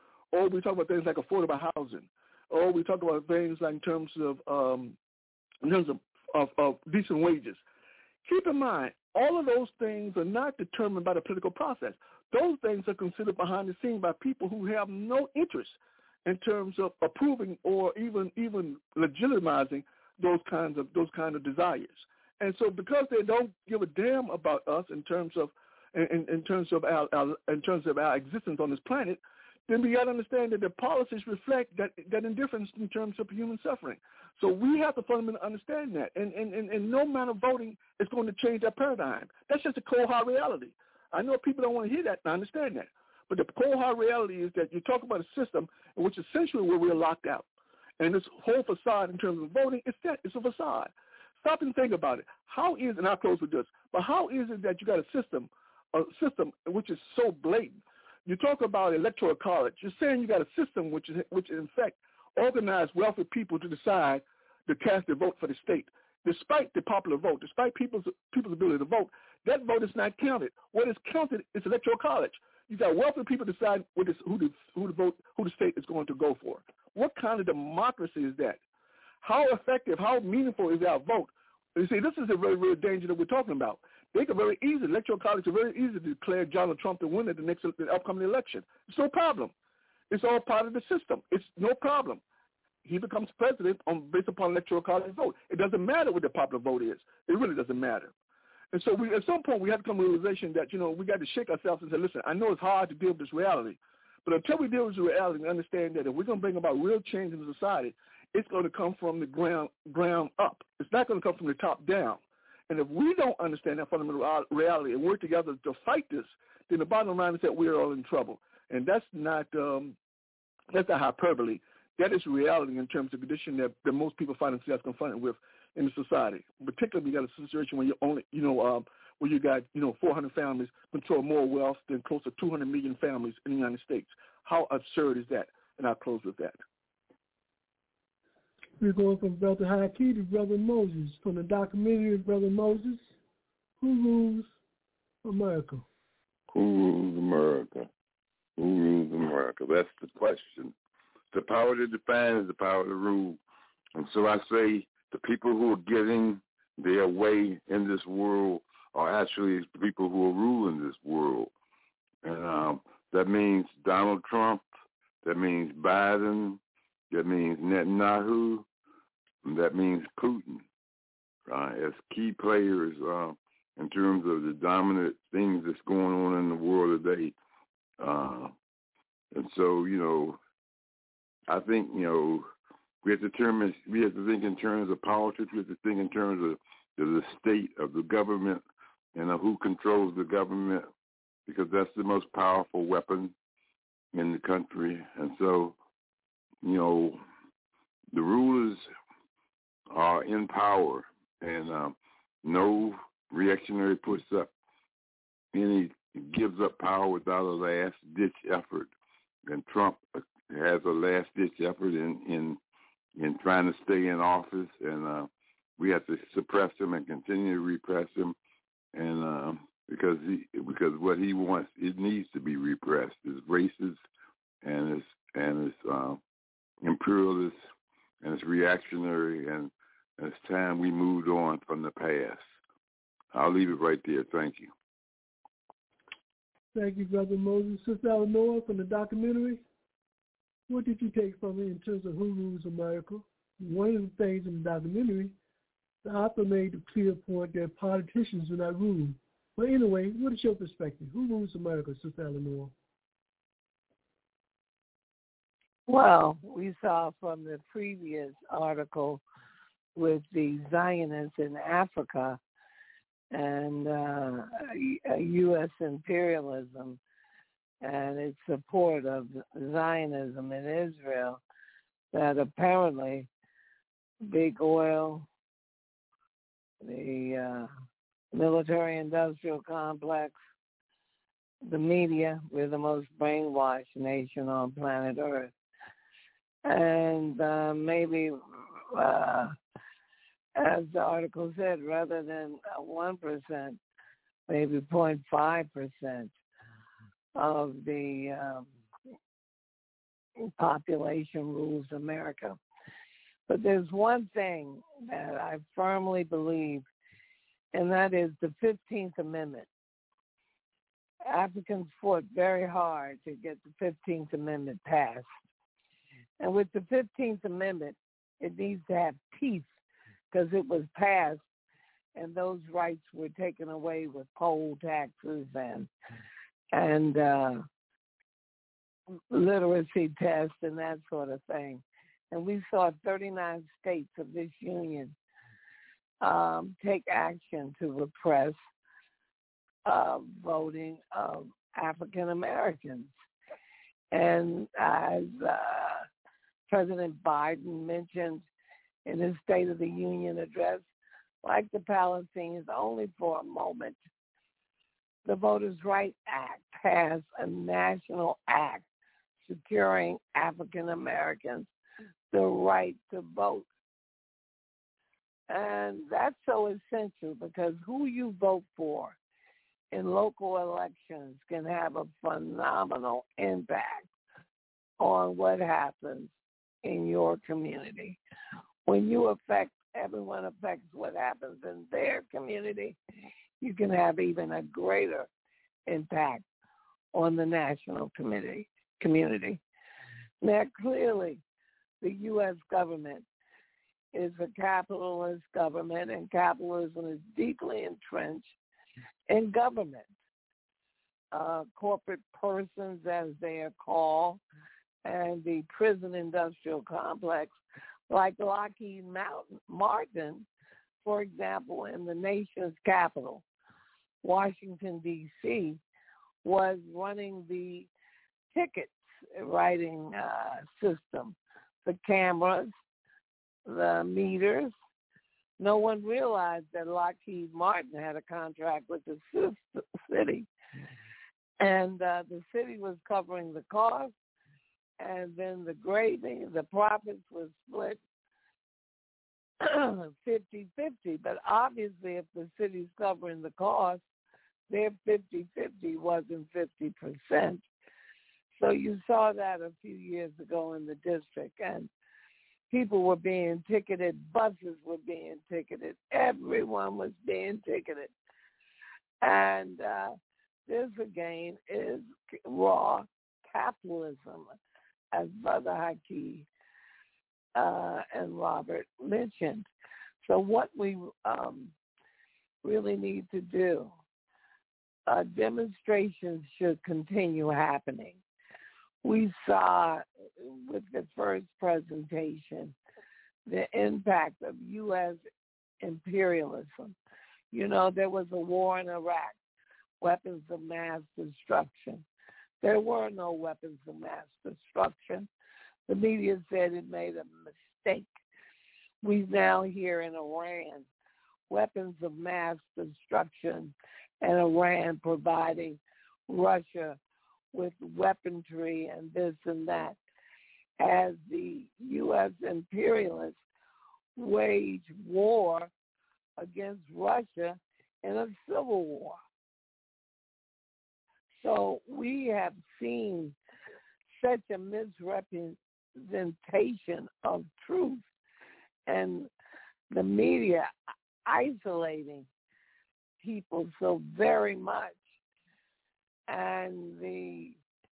or we talk about things like affordable housing, or we talk about things like in terms of um, in terms of, of, of decent wages. Keep in mind, all of those things are not determined by the political process. Those things are considered behind the scenes by people who have no interest in terms of approving or even even legitimizing those kinds of those kind of desires. And so, because they don't give a damn about us in terms of in, in terms of our, our in terms of our existence on this planet, then we got to understand that the policies reflect that that indifference in terms of human suffering. So we have to fundamentally understand that, and and, and, and no amount of voting is going to change that paradigm. That's just a cold hard reality. I know people don't want to hear that, and I understand that. But the cold hard reality is that you talk about a system in which essentially where we're locked out. And this whole facade in terms of voting, it's that, it's a facade. Stop and think about it. How is, and I'll close with this, but how is it that you got a system, a system which is so blatant? You talk about electoral college. You're saying you got a system which is, which in fact organized wealthy people to decide to cast their vote for the state. Despite the popular vote, despite people's people's ability to vote, that vote is not counted. What is counted is electoral college. You got wealthy people decide what is, who the who the vote who the state is going to go for. What kind of democracy is that? How effective, how meaningful is our vote? You see, this is a very real danger that we're talking about. They could very easily, electoral college is very easy to declare Donald Trump the winner the next the upcoming election. It's no problem. It's all part of the system. It's no problem. He becomes president on based upon electoral college vote. It doesn't matter what the popular vote is. It really doesn't matter. And so we, at some point, we have to come to the realization that, you know, we got to shake ourselves and say, listen, I know it's hard to deal with this reality, but until we deal with this reality and understand that if we're going to bring about real change in society, it's going to come from the ground ground up. It's not going to come from the top down. And if we don't understand that fundamental reality and work together to fight this, then the bottom line is that we're all in trouble. And that's not um, that's not hyperbole. That is reality in terms of condition that, that most people find themselves confronted with in the society. Particularly, you got a situation where you only, you know, um, where you got, you know, four hundred families control more wealth than close to two hundred million families in the United States. How absurd is that? And I'll close with that. We're going from Brother Haki to Brother Moses. From the documentary of Brother Moses, Who Rules America? Who rules America? Who rules America? That's the question. The power to define is the power to rule. And so I say the people who are getting their way in this world are actually the people who are ruling this world. And um, that means Donald Trump, that means Biden, that means Netanyahu, and that means Putin, uh, as key players uh, in terms of the dominant things that's going on in the world today. Uh, and so, you know, I think, you know, we have to term, we have to think in terms of politics. We have to think in terms of the, the state of the government and of who controls the government, because that's the most powerful weapon in the country. And so, you know, the rulers are in power, and um, no reactionary puts up any gives up power without a last ditch effort. And Trump has a last ditch effort in in, in trying to stay in office, and uh, we have to suppress him and continue to repress him, and uh, because he because what he wants, it needs to be repressed. It's racist and it's and it's uh, imperialist and it's reactionary, and, and it's time we moved on from the past. I'll leave it right there. Thank you. Thank you, Brother Moses. Sister Eleanor, from the documentary, what did you take from it in terms of who rules America? One of the things in the documentary, the author made a clear point that politicians do not rule. But anyway, what is your perspective? Who rules America, Sister Eleanor? Well, we saw from the previous article with the Zionists in Africa and uh, U S imperialism and its support of Zionism in Israel, that apparently big oil, the uh, military-industrial complex, the media, we're the most brainwashed nation on planet Earth. And uh, maybe, uh, as the article said, rather than one percent, maybe zero point five percent of the um, population rules America. But there's one thing that I firmly believe, and that is the fifteenth Amendment. Africans fought very hard to get the fifteenth Amendment passed. And with the fifteenth Amendment, it needs to have teeth because it was passed and those rights were taken away with poll taxes and and uh, literacy tests and that sort of thing. And we saw thirty-nine states of this union um, take action to repress uh, voting of African Americans. And as uh, President Biden mentioned in his State of the Union address, like the Palestinians, only for a moment, the Voters' Rights Act passed a national act securing African Americans the right to vote. And that's so essential because who you vote for in local elections can have a phenomenal impact on what happens in your community. When you affect, everyone affects what happens in their community, you can have even a greater impact on the national community. community. Now, clearly, the U S government is a capitalist government, and capitalism is deeply entrenched in government. Uh, corporate persons, as they are called, and the prison industrial complex, like Lockheed Martin, for example, in the nation's capital, Washington, D C, was running the tickets writing uh, system, the cameras, the meters. No one realized that Lockheed Martin had a contract with the city, and uh, the city was covering the cost, and then the gravy, the profits was split fifty-fifty. But obviously, if the city's covering the cost, their fifty-fifty wasn't fifty percent. So you saw that a few years ago in the district, and people were being ticketed, buses were being ticketed, everyone was being ticketed. And uh, this, again, is raw capitalism, as Brother Haki uh, and Robert mentioned. So what we um, really need to do, uh, demonstrations should continue happening. We saw with the first presentation the impact of U S imperialism. You know, there was a war in Iraq, weapons of mass destruction. There were no weapons of mass destruction. The media said it made a mistake. We now hear in Iran weapons of mass destruction and Iran providing Russia with weaponry and this and that, as the U S imperialists wage war against Russia in a civil war. So we have seen such a misrepresentation of truth, and the media isolating people so very much. and the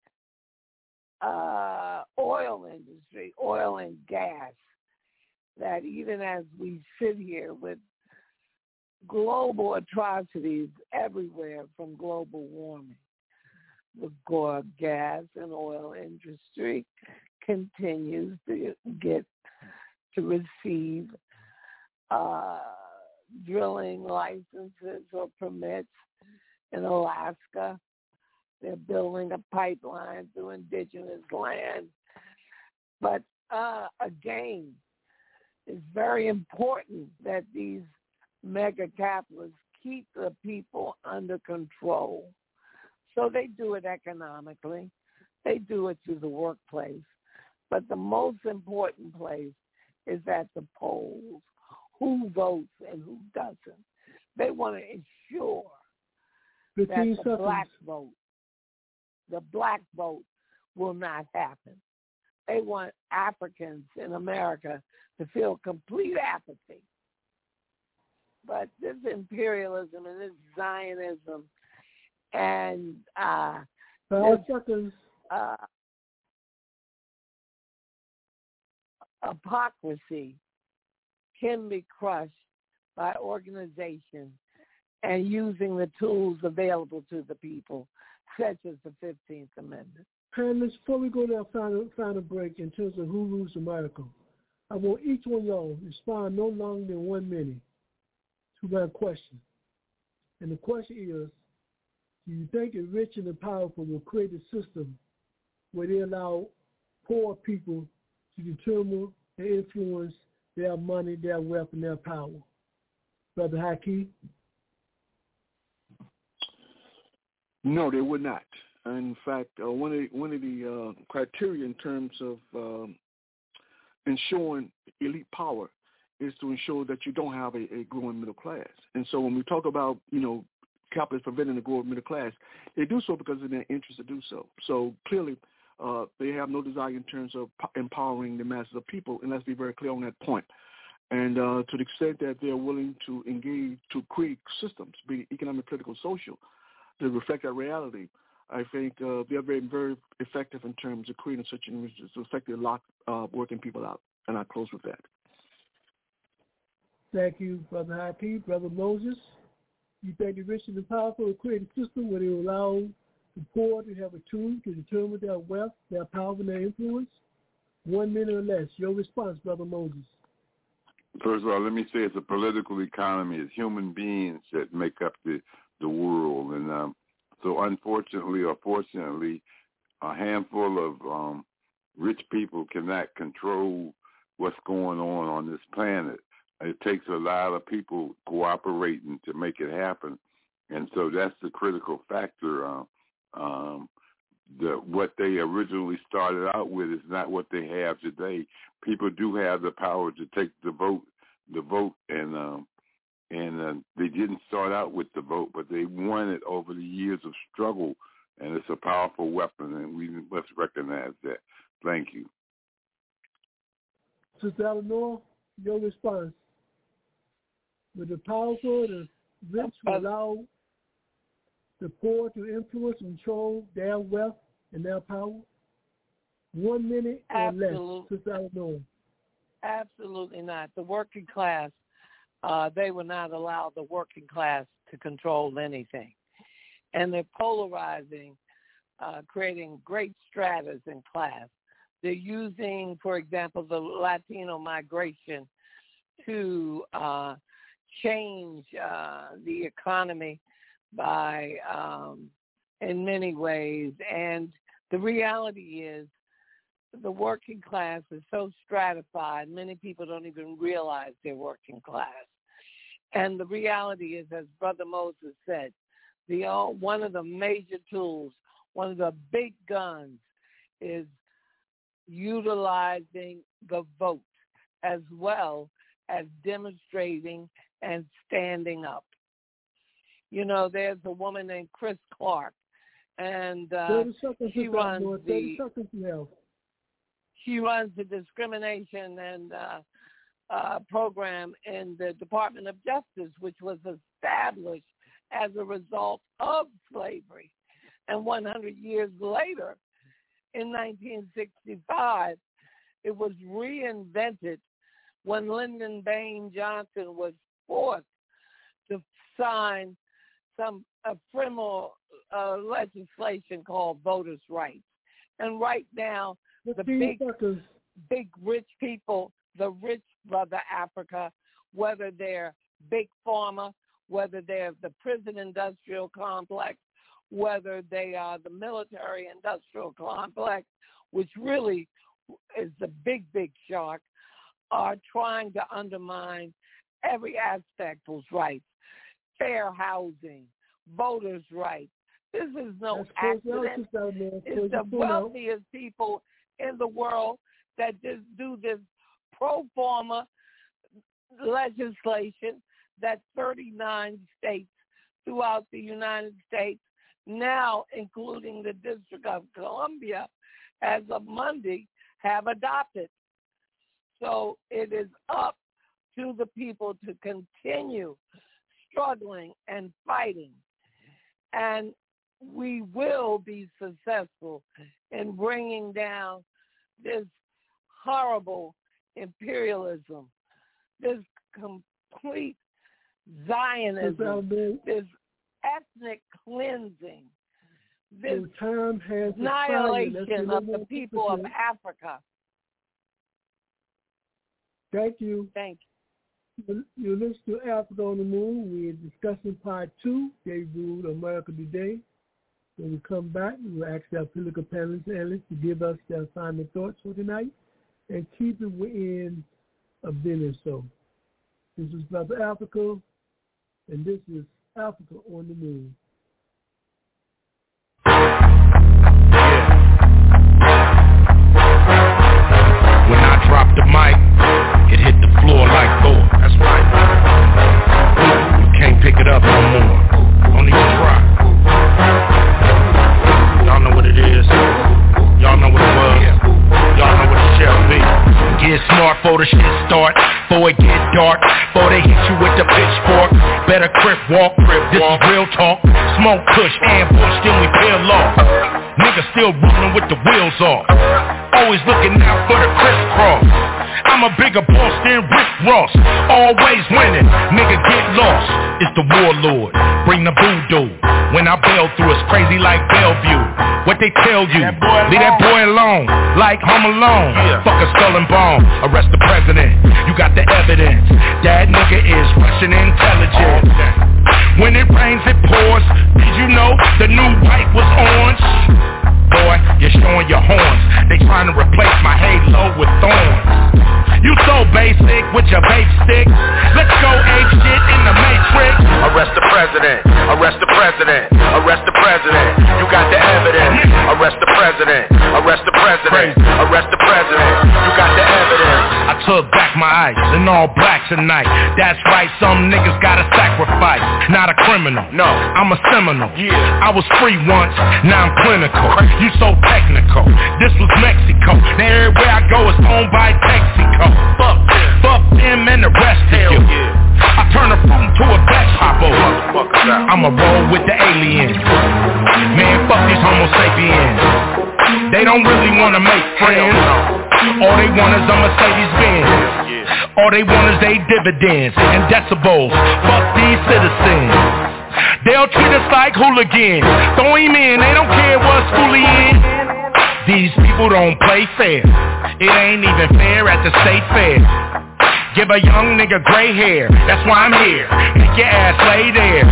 uh, oil industry, oil and gas, that even as we sit here with global atrocities everywhere from global warming, the gas and oil industry continues to get to receive uh, drilling licenses or permits in Alaska. They're building a pipeline through indigenous land. But uh, again, it's very important that these mega capitalists keep the people under control. So they do it economically. They do it through the workplace. But the most important place is at the polls. Who votes and who doesn't. They want to ensure that the seconds. black vote, the black vote will not happen. They want Africans in America to feel complete apathy. But this imperialism and this Zionism and uh, this, uh, hypocrisy can be crushed by organization and using the tools available to the people, such as the fifteenth Amendment. Panelists, before we go to our final, final break in terms of who rules America, I want each one of y'all to respond no longer than one minute to my question. And the question is, do you think the rich and the powerful will create a system where they allow poor people to determine and influence their money, their wealth, and their power? Brother Haki? No, they would not. In fact, uh, one of the, one of the uh, criteria in terms of um, ensuring elite power is to ensure that you don't have a, a growing middle class. And so when we talk about, you know, capitalists preventing the growth of middle class, they do so because of their interest to do so. So clearly, uh, they have no desire in terms of empowering the masses of people, and let's be very clear on that point. And uh, to the extent that they're willing to engage to create systems, be it economic, political, social, to reflect that reality, I think uh, they're very, very effective in terms of creating such an environment to effectively lock uh, working people out. And I close with that. Thank you, Brother Haki. Brother Moses, you think the rich and the powerful will create a system where they will allow the poor to have a tool to determine their wealth, their power, and their influence? One minute or less. Your response, Brother Moses. First of all, let me say it's a political economy. It's human beings that make up the, the world. And um, so unfortunately or fortunately, a handful of um, rich people cannot control what's going on on this planet. It takes a lot of people cooperating to make it happen. And so that's the critical factor. Uh, um, the, what they originally started out with is not what they have today. People do have the power to take the vote, the vote, and um, and uh, they didn't start out with the vote, but they won it over the years of struggle, and it's a powerful weapon, and we must recognize that. Thank you. Sister Eleanor, your response. With the powerful, the rich will allow the poor to influence and control their wealth and their power? One minute or Absolutely. less, Sister Eleanor. Absolutely not. The working class, uh, they will not allow the working class to control anything. And they're polarizing, uh, creating great stratas in class. They're using, for example, the Latino migration to uh, change uh, the economy by, um, in many ways. And the reality is the working class is so stratified, many people don't even realize they're working class. And the reality is, as Brother Moses said, the uh, one of the major tools, one of the big guns is utilizing the vote as well as demonstrating and standing up. You know, there's a woman named Chris Clark, and uh, she runs the she runs the discrimination and uh, uh, program in the Department of Justice, which was established as a result of slavery. And one hundred years later, in nineteen sixty-five, it was reinvented when Lyndon Baines Johnson was forced to sign some ephemeral uh, legislation called voters' rights. And right now, the, the big, suckers. big rich people, the rich brother Africa, whether they're big pharma, whether they're the prison industrial complex, whether they are the military industrial complex, which really is the big, big shark, are trying to undermine every aspect of rights, fair housing, voters' rights. This is no That's accident. It's the wealthiest people in the world that just do this pro forma legislation that thirty-nine states throughout the United States, now including the District of Columbia, as of Monday, have adopted. So it is up to the people to continue struggling and fighting. And we will be successful in bringing down this horrible imperialism, this complete Zionism, this ethnic cleansing, this annihilation of the people of Africa. Thank you. Thank you. You listen to Africa on the Moon. We're discussing part two, They Ruled America Today. When we come back, we'll ask our political panelists and analysts to give us their final thoughts for tonight and keep it within a minute or so. This is Brother Africa, and this is Africa on the Moon. When I drop the mic, it hit the floor like Thor. That's right. You can't pick it up no more. Don't even try. Y'all know what it is. Y'all know what it was. Y'all know what it shall be. Get smart before the shit start. Before it get dark. Before they hit you with the pitchfork. Better crip walk. This is real talk. Smoke kush, ambush, then we peel off. Niggas still running with the wheels off. Always looking out for the crisscross. I'm a bigger boss than Rick Ross. Always winning, nigga get lost. It's the warlord, bring the voodoo. When I bail through, it's crazy like Bellevue. What they tell you, that leave that boy alone, like Home Alone. Yeah. Fuck a skull and bone, arrest the president. You got the evidence, that nigga is Russian intelligence. When it rains, it pours. Did you know the new white was orange? Boy, you're showing your horns. They trying to replace my halo with thorns. You so basic with your vape stick. Let's go ape shit in the Matrix. Arrest the president. Arrest the president. Arrest the president. You got the evidence. Arrest the president. Arrest the president. Arrest the president. You got the evidence. I took back my ice in all black tonight. That's right, some niggas gotta sacrifice. Not a criminal. No, I'm a Seminole. Yeah, I was free once. Now I'm clinical. You so technical. This was Mexico. Now everywhere I go is owned by Texaco. Fuck them, fuck them and the rest of you. Yeah. I turn a fruit into a vegetable. I'ma roll with the aliens. Man, fuck these homo sapiens. They don't really wanna make friends. All they want is a Mercedes Benz. All they want is they dividends and decibels. Fuck these citizens. They'll treat us like hooligans. Throw him in, they don't care what school he in. These people don't play fair. It ain't even fair at the state fair. Give a young nigga gray hair. That's why I'm here. Make your ass lay there.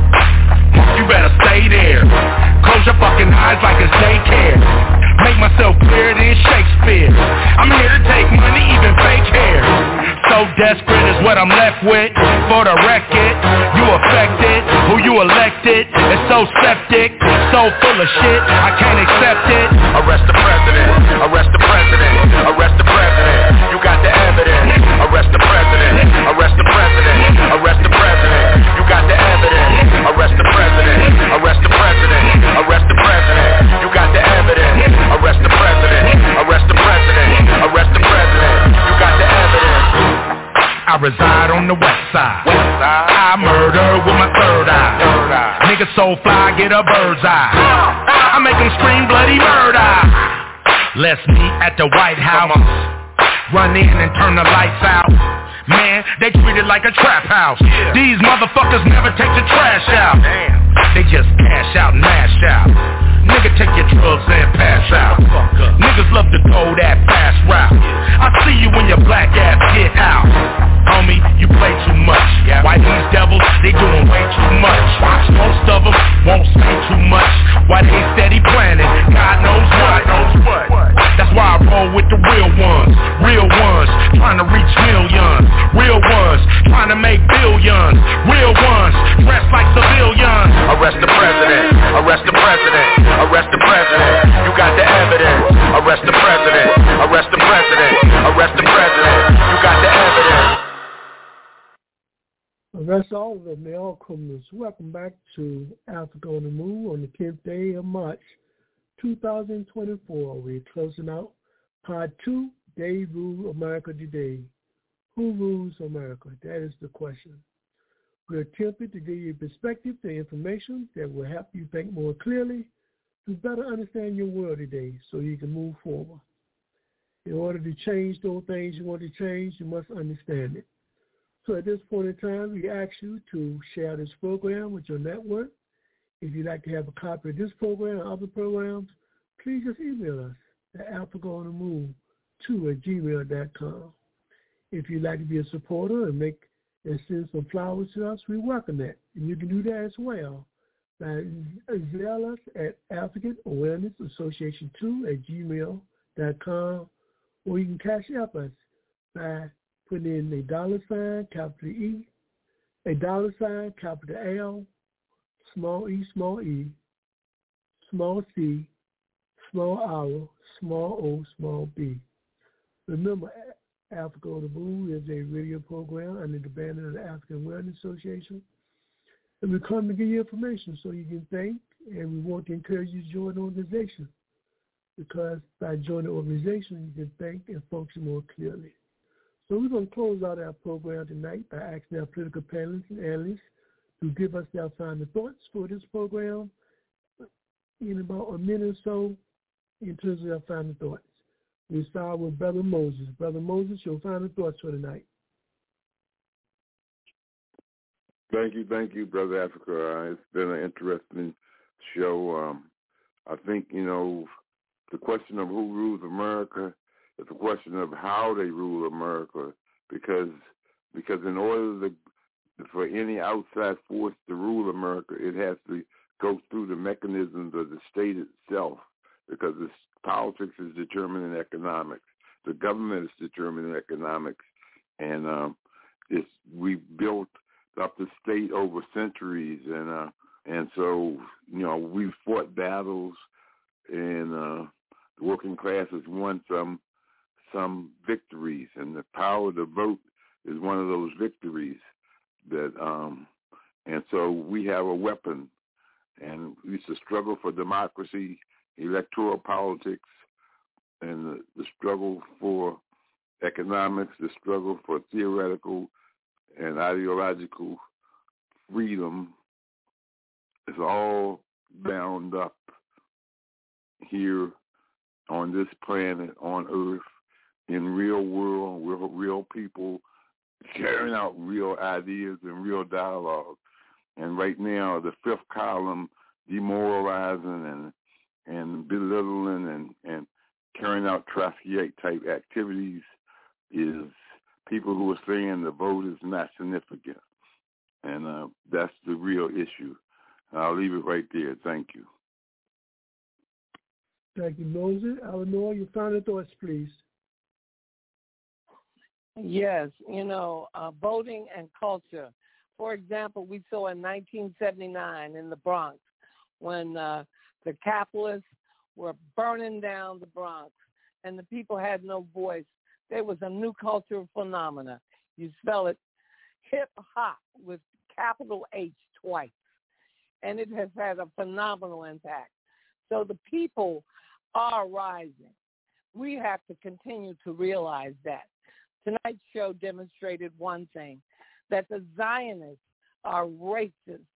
You better stay there. Close your fucking eyes like it's daycare. Make myself clearer than Shakespeare. I'm here to take money, even fake hair. So desperate is what I'm left with. For the record, you affected. Who you elected is so septic, so full of shit, I can't accept it. Arrest the president. Arrest the president. Arrest the president. You got the evidence. Arrest the president. Arrest the president. Arrest the president. You got the evidence. Arrest the president. Arrest the president. Arrest the president. You got the evidence. Arrest the president. Arrest the president. Arrest the president. You got the evidence. I reside on the west side. West side. I murder with my third eye. Third eye. Nigga so fly, get a bird's eye. I make them scream bloody murder. Let's meet at the White House. Run in and turn the lights out. Man, they treat it like a trap house. These motherfuckers never take the trash out. They just cash out and mash out. Nigga, take your drugs and pass out. Niggas love to go that fast route. I see you when your black ass get out. Homie, you play too much. Why these devils, they doing way too much. Most of them won't say too much. Why they steady planning, God knows what. That's why I roll with the real ones. Real ones, trying to reach millions. Real ones, trying to make billions. Real ones, dressed like civilians. Arrest the president, arrest the president, arrest the president. You got the evidence. Arrest the president, arrest the president, arrest the president. You got the evidence. Arrest all of them, they all criminals. Welcome back to Africa on the Move on the tenth day of March, two thousand twenty-four. We're closing out part two, They Rule America Today. Who rules America? That is the question. We're attempting to give you perspective to information that will help you think more clearly to better understand your world today so you can move forward. In order to change those things you want to change, you must understand it. So at this point in time, we ask you to share this program with your network. If you'd like to have a copy of this program and other programs, please just email us at Africa on the Move two at gmail dot com. If you'd like to be a supporter and make and send some flowers to us, we welcome that. And you can do that as well by email us at African Awareness Association two at gmail dot com, or you can cash up us by putting in a dollar sign, capital E, a dollar sign, capital L, small e, small e, small c, small r, small o, small b. Remember, Africa on the Move is a radio program under the banner of the African Awareness Association. And we come to give you information so you can think, and we want to encourage you to join the organization, because by joining the organization, you can think and function more clearly. So we're going to close out our program tonight by asking our political panelists and analysts to give us their final thoughts for this program in about a minute or so in terms of their final thoughts. We start with Brother Moses. Brother Moses, your final thoughts for tonight. Thank you, thank you, Brother Africa. Uh, it's been an interesting show. Um, I think, you know, the question of who rules America is a question of how they rule America, because because in order to, for any outside force to rule America, it has to go through the mechanisms of the state itself, because the politics is determining economics. The government is determining economics. And um, it's, we built up the state over centuries. And uh, and so, you know, we've fought battles, and uh, the working class has won some, some victories. And the power to vote is one of those victories. That um, and so we have a weapon. And it's a struggle for democracy, electoral politics, and the, the struggle for economics, the struggle for theoretical and ideological freedom is all bound up here on this planet, on Earth, in real world, real, real people carrying out real ideas and real dialogue. And right now, the fifth column, demoralizing and and belittling and, and carrying out Trotskyite-type activities, is people who are saying the vote is not significant. And uh, that's the real issue. I'll leave it right there. Thank you. Thank you, Moses. Eleanor, your final thoughts, please. Yes, you know, uh, voting and culture. For example, we saw in nineteen seventy-nine in the Bronx when uh, the capitalists were burning down the Bronx and the people had no voice. There was a new cultural phenomena. You spell it hip-hop with capital H twice. And it has had a phenomenal impact. So the people are rising. We have to continue to realize that. Tonight's show demonstrated one thing, that the Zionists are racist.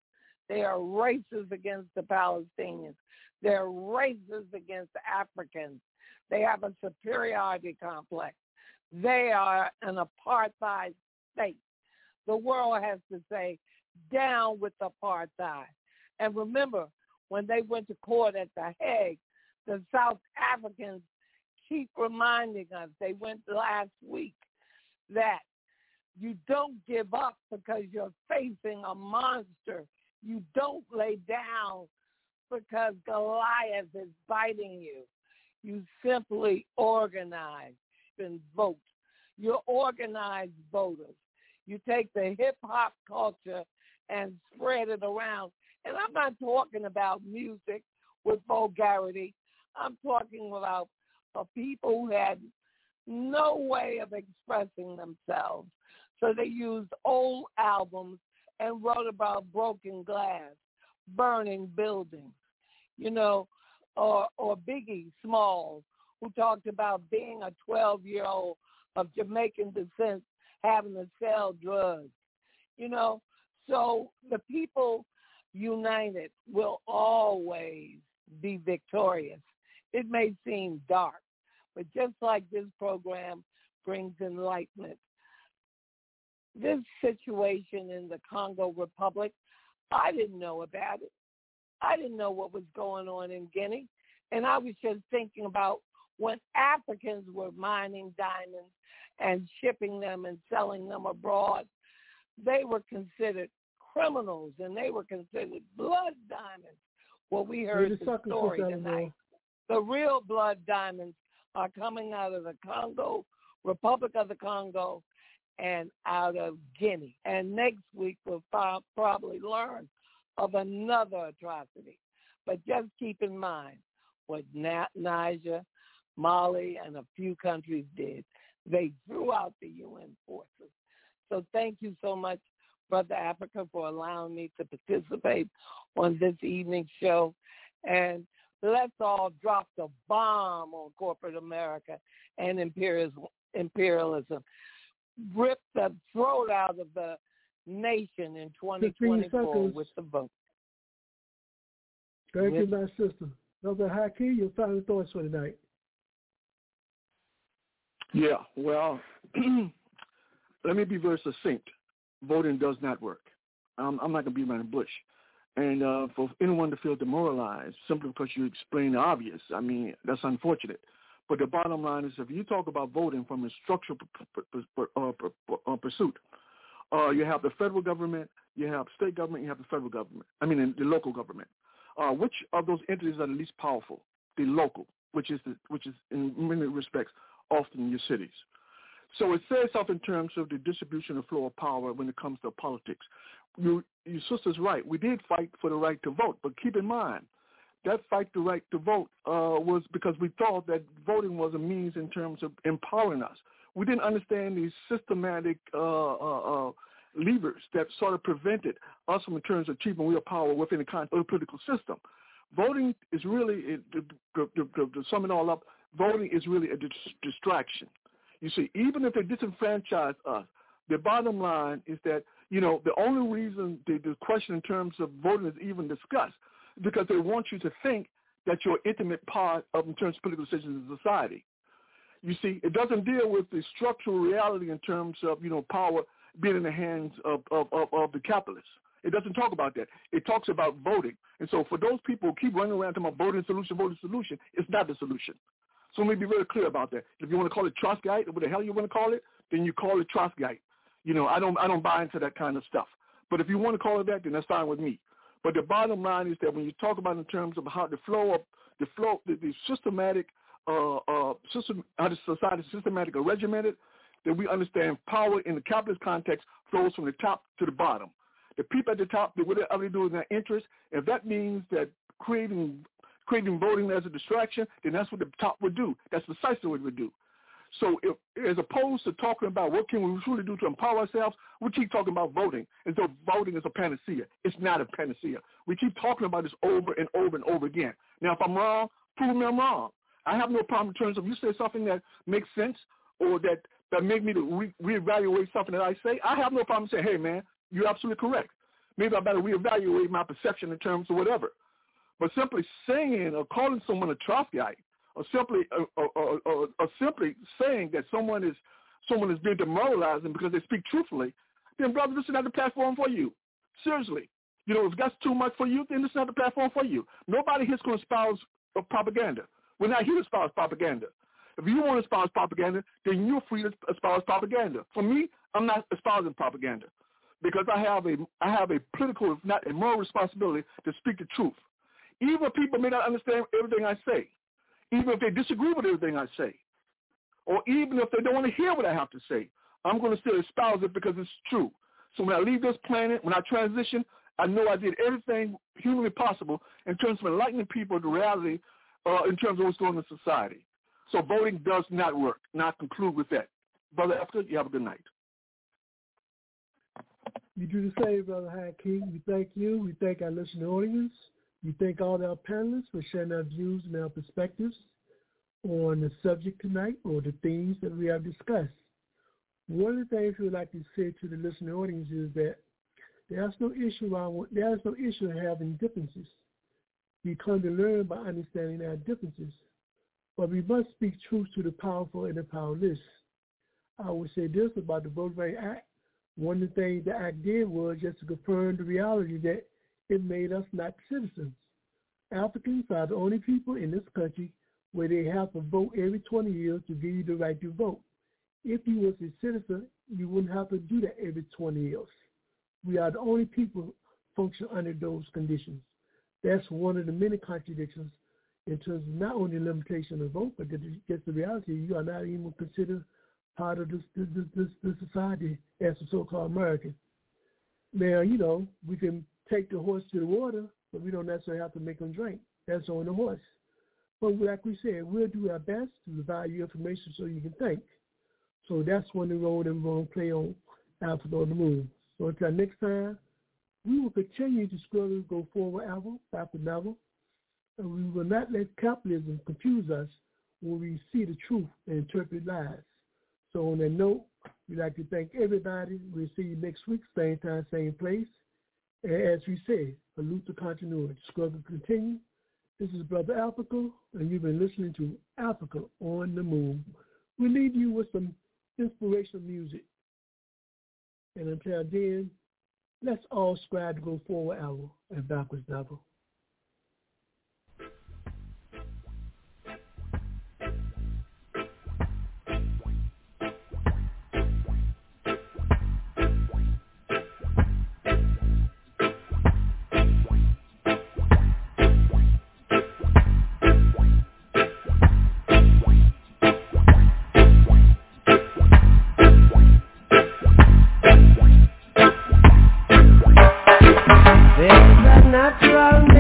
They are racist against the Palestinians. They're racist against the Africans. They have a superiority complex. They are an apartheid state. The world has to say, down with apartheid. And remember, when they went to court at The Hague, the South Africans keep reminding us, they went last week, that you don't give up because you're facing a monster. You don't lay down because Goliath is biting you. You simply organize and vote. You're organized voters. You take the hip-hop culture and spread it around. And I'm not talking about music with vulgarity. I'm talking about uh, people who had no way of expressing themselves. So they used old albums and wrote about broken glass, burning buildings, you know, or, or Biggie Smalls, who talked about being a twelve-year-old of Jamaican descent having to sell drugs, you know. So the people united will always be victorious. It may seem dark, but just like this program brings enlightenment, this situation in the Congo Republic, I didn't know about it. I didn't know what was going on in Guinea. And I was just thinking about when Africans were mining diamonds and shipping them and selling them abroad, they were considered criminals and they were considered blood diamonds. Well, we heard the story tonight. The real blood diamonds are coming out of the Congo, Republic of the Congo, and out of Guinea. And next week we'll probably learn of another atrocity. But just keep in mind what Niger, Mali, and a few countries did. They threw out the U N forces. So thank you so much, Brother Africa, for allowing me to participate on this evening's show. And let's all drop the bomb on corporate America and imperialism. imperialism. Rip the throat out of the nation in twenty twenty-four with the vote. Thank with you, my sister. Brother Haki, your final thoughts for tonight. Yeah, well, let me be very succinct. Voting does not work. Um, I'm not going to be around the bush. And uh, for anyone to feel demoralized simply because you explain the obvious, I mean, that's unfortunate. But the bottom line is if you talk about voting from a structural uh, pursuit, uh, you have the federal government, you have state government, you have the federal government, I mean the local government. Uh, which of those entities are the least powerful? The local, which is the, which is in many respects often your cities. So it says something in terms of the distribution of flow of power when it comes to politics. You, your sister's right. We did fight for the right to vote, but keep in mind, that fight the right to vote uh, was because we thought that voting was a means in terms of empowering us. We didn't understand these systematic uh, uh, uh, levers that sort of prevented us from in terms of achieving real power within the context of the political system. Voting is really, it, to, to, to, to sum it all up, voting is really a dis- distraction. You see, even if they disenfranchise us, the bottom line is that, you know, the only reason the, the question in terms of voting is even discussed is because they want you to think that you're an intimate part of, in terms of political decisions in society. You see, it doesn't deal with the structural reality in terms of, you know, power being in the hands of, of, of, of the capitalists. It doesn't talk about that. It talks about voting. And so for those people who keep running around talking about voting solution, voting solution, it's not the solution. So let me be very clear about that. If you want to call it Trotskyite or what the hell you want to call it, then you call it Trotskyite. You know, I don't I don't buy into that kind of stuff. But if you want to call it that, then that's fine with me. But the bottom line is that when you talk about in terms of how the flow of the flow, the, the systematic uh, uh, system, how the society is systematic or regimented, that we understand power in the capitalist context flows from the top to the bottom. The people at the top, whatever they do in their interest, if that means that creating creating voting as a distraction, then that's what the top would do. That's precisely what it would do. So if, as opposed to talking about what can we truly do to empower ourselves, we keep talking about voting as though voting is a panacea. It's not a panacea. We keep talking about this over and over and over again. Now, if I'm wrong, prove me I'm wrong. I have no problem in terms of you say something that makes sense or that, that make me to re- reevaluate something that I say. I have no problem saying, hey, man, you're absolutely correct. maybe I better reevaluate my perception in terms of whatever. But simply saying or calling someone a Trotskyite, or simply or, or, or, or simply saying that someone is someone is being demoralizing because they speak truthfully, then, brother, this is not the platform for you. Seriously. You know, if that's too much for you, then this is not the platform for you. Nobody here is going to espouse propaganda. We're not here to espouse propaganda. If you want to espouse propaganda, then you're free to espouse propaganda. For me, I'm not espousing propaganda because I have a I have a political, if not a moral responsibility to speak the truth. Even if people may not understand everything I say, even if they disagree with everything I say, or even if they don't want to hear what I have to say, I'm going to still espouse it because it's true. So when I leave this planet, when I transition, I know I did everything humanly possible in terms of enlightening people to reality uh, in terms of what's going on in society. So voting does not work. Now I conclude with that. Brother Africa, you have a good night. You do the same, Brother Hakeem. We thank you. We thank our listening audience. We thank all our panelists for sharing our views and our perspectives on the subject tonight or the themes that we have discussed. One of the things we would like to say to the listening audience is that there's no issue around, there's no issue in having differences. We come to learn by understanding our differences. But we must speak truth to the powerful and the powerless. I would say this about the Vote Right Act. One of the things the act did was just to confirm the reality that it made us not citizens. Africans are the only people in this country where they have to vote every twenty years to give you the right to vote. If you was a citizen, you wouldn't have to do that every twenty years. We are the only people function under those conditions. That's one of the many contradictions in terms of not only limitation of vote, but just the reality you are not even considered part of this this, this, this society as a so-called American. Now, you know, we can take the horse to the water, but we don't necessarily have to make them drink. That's on the horse. But like we said, we'll do our best to provide you information so you can think. So that's one of the role that we're going to play on Africa on the Moon. So until next time, we will continue to struggle to go forward ever, after never. And we will not let capitalism confuse us when we see the truth and interpret lies. So on that note, we'd like to thank everybody. We'll see you next week, same time, same place. And as we say, salute to continuity. Struggle continue. This is Brother Africa, and you've been listening to Africa on the Moon. We leave you with some inspirational music. And until then, let's all strive to go forward ever and backwards never. Natural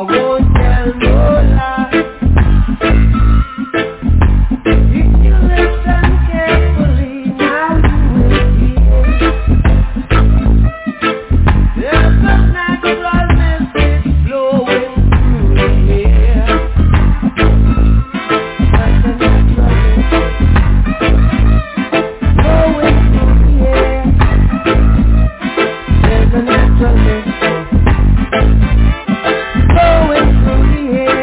won't tell no lie. If you listen carefully, now you will hear. There's a natural message flowing through the air. That's a natural message flowing through the air. There's a natural message flowing through the air.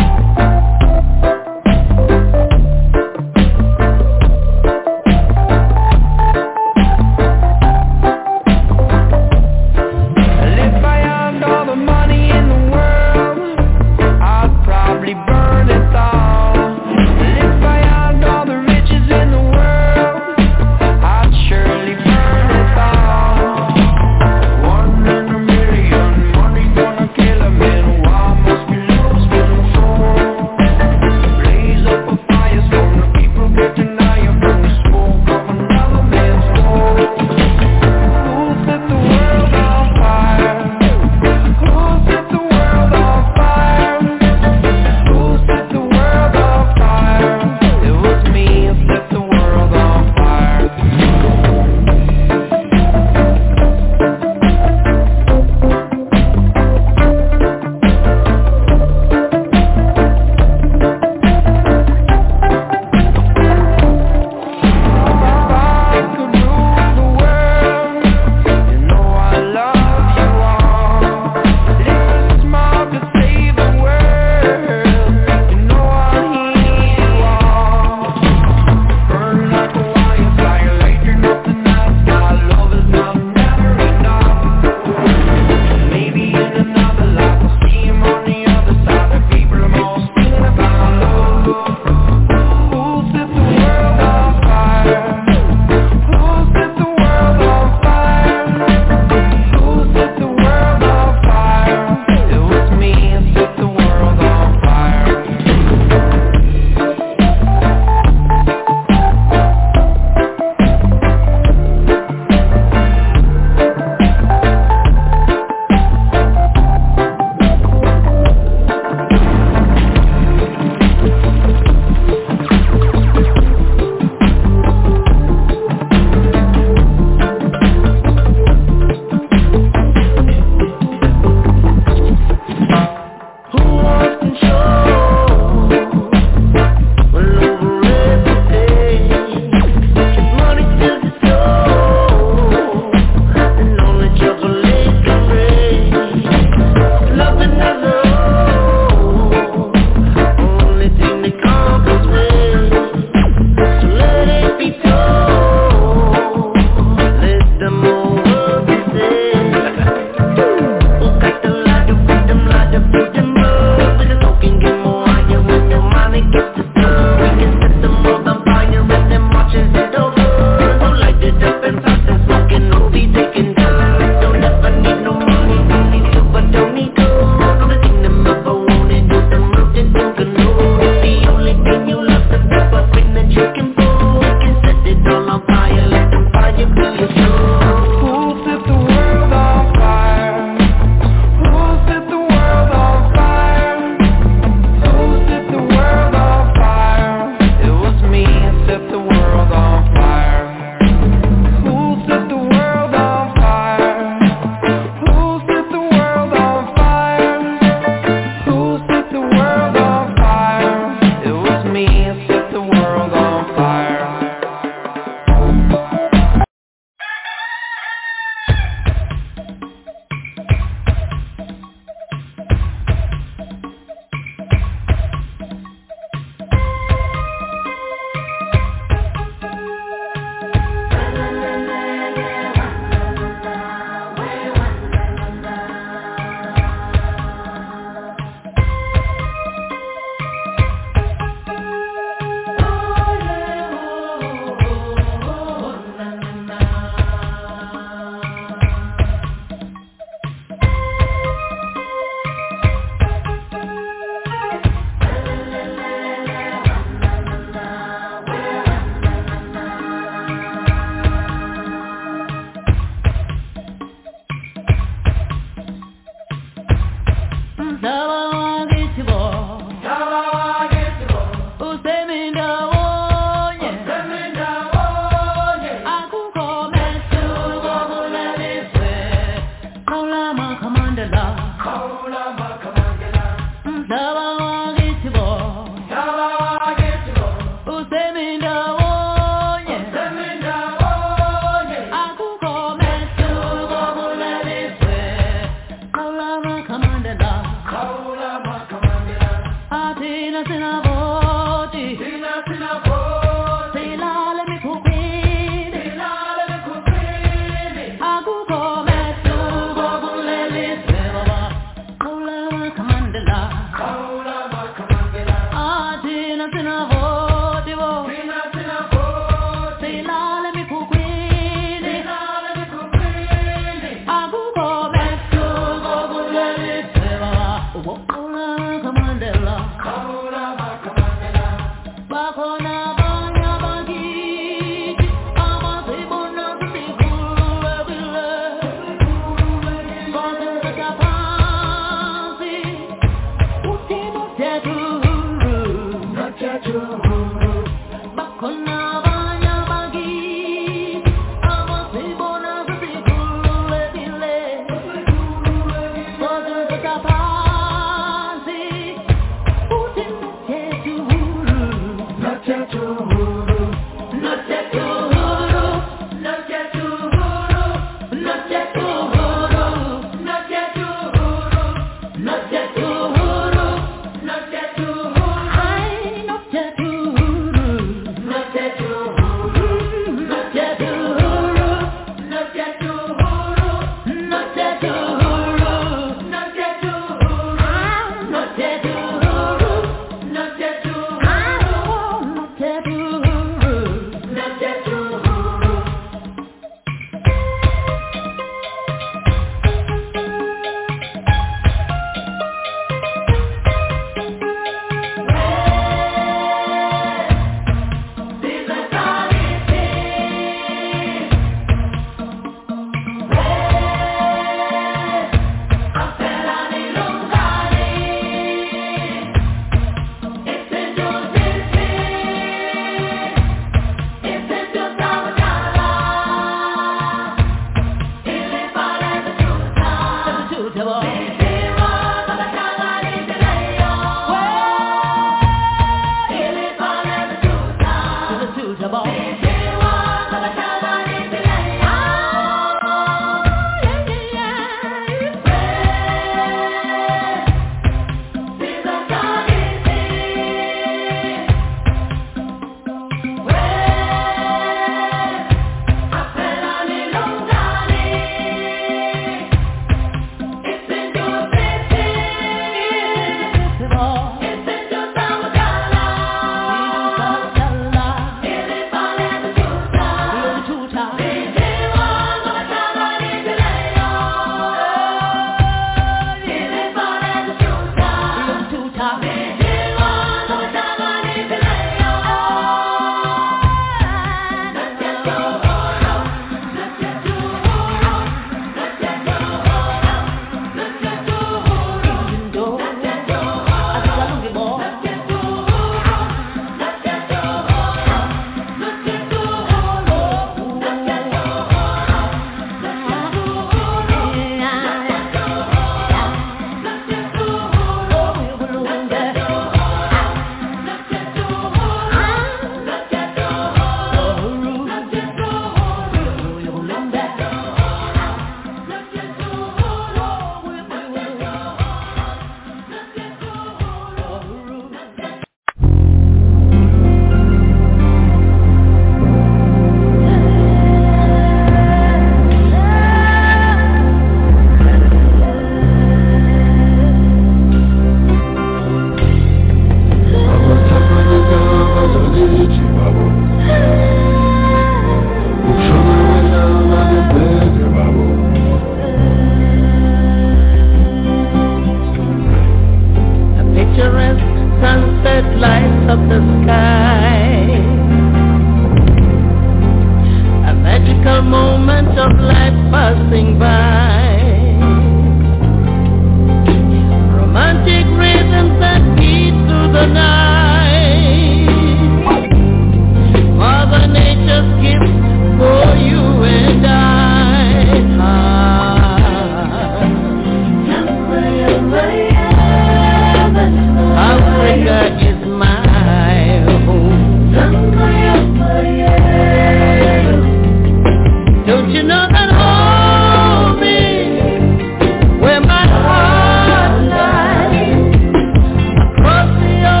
Across the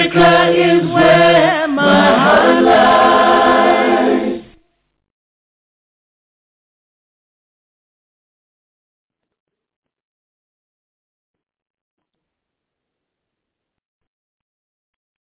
America is where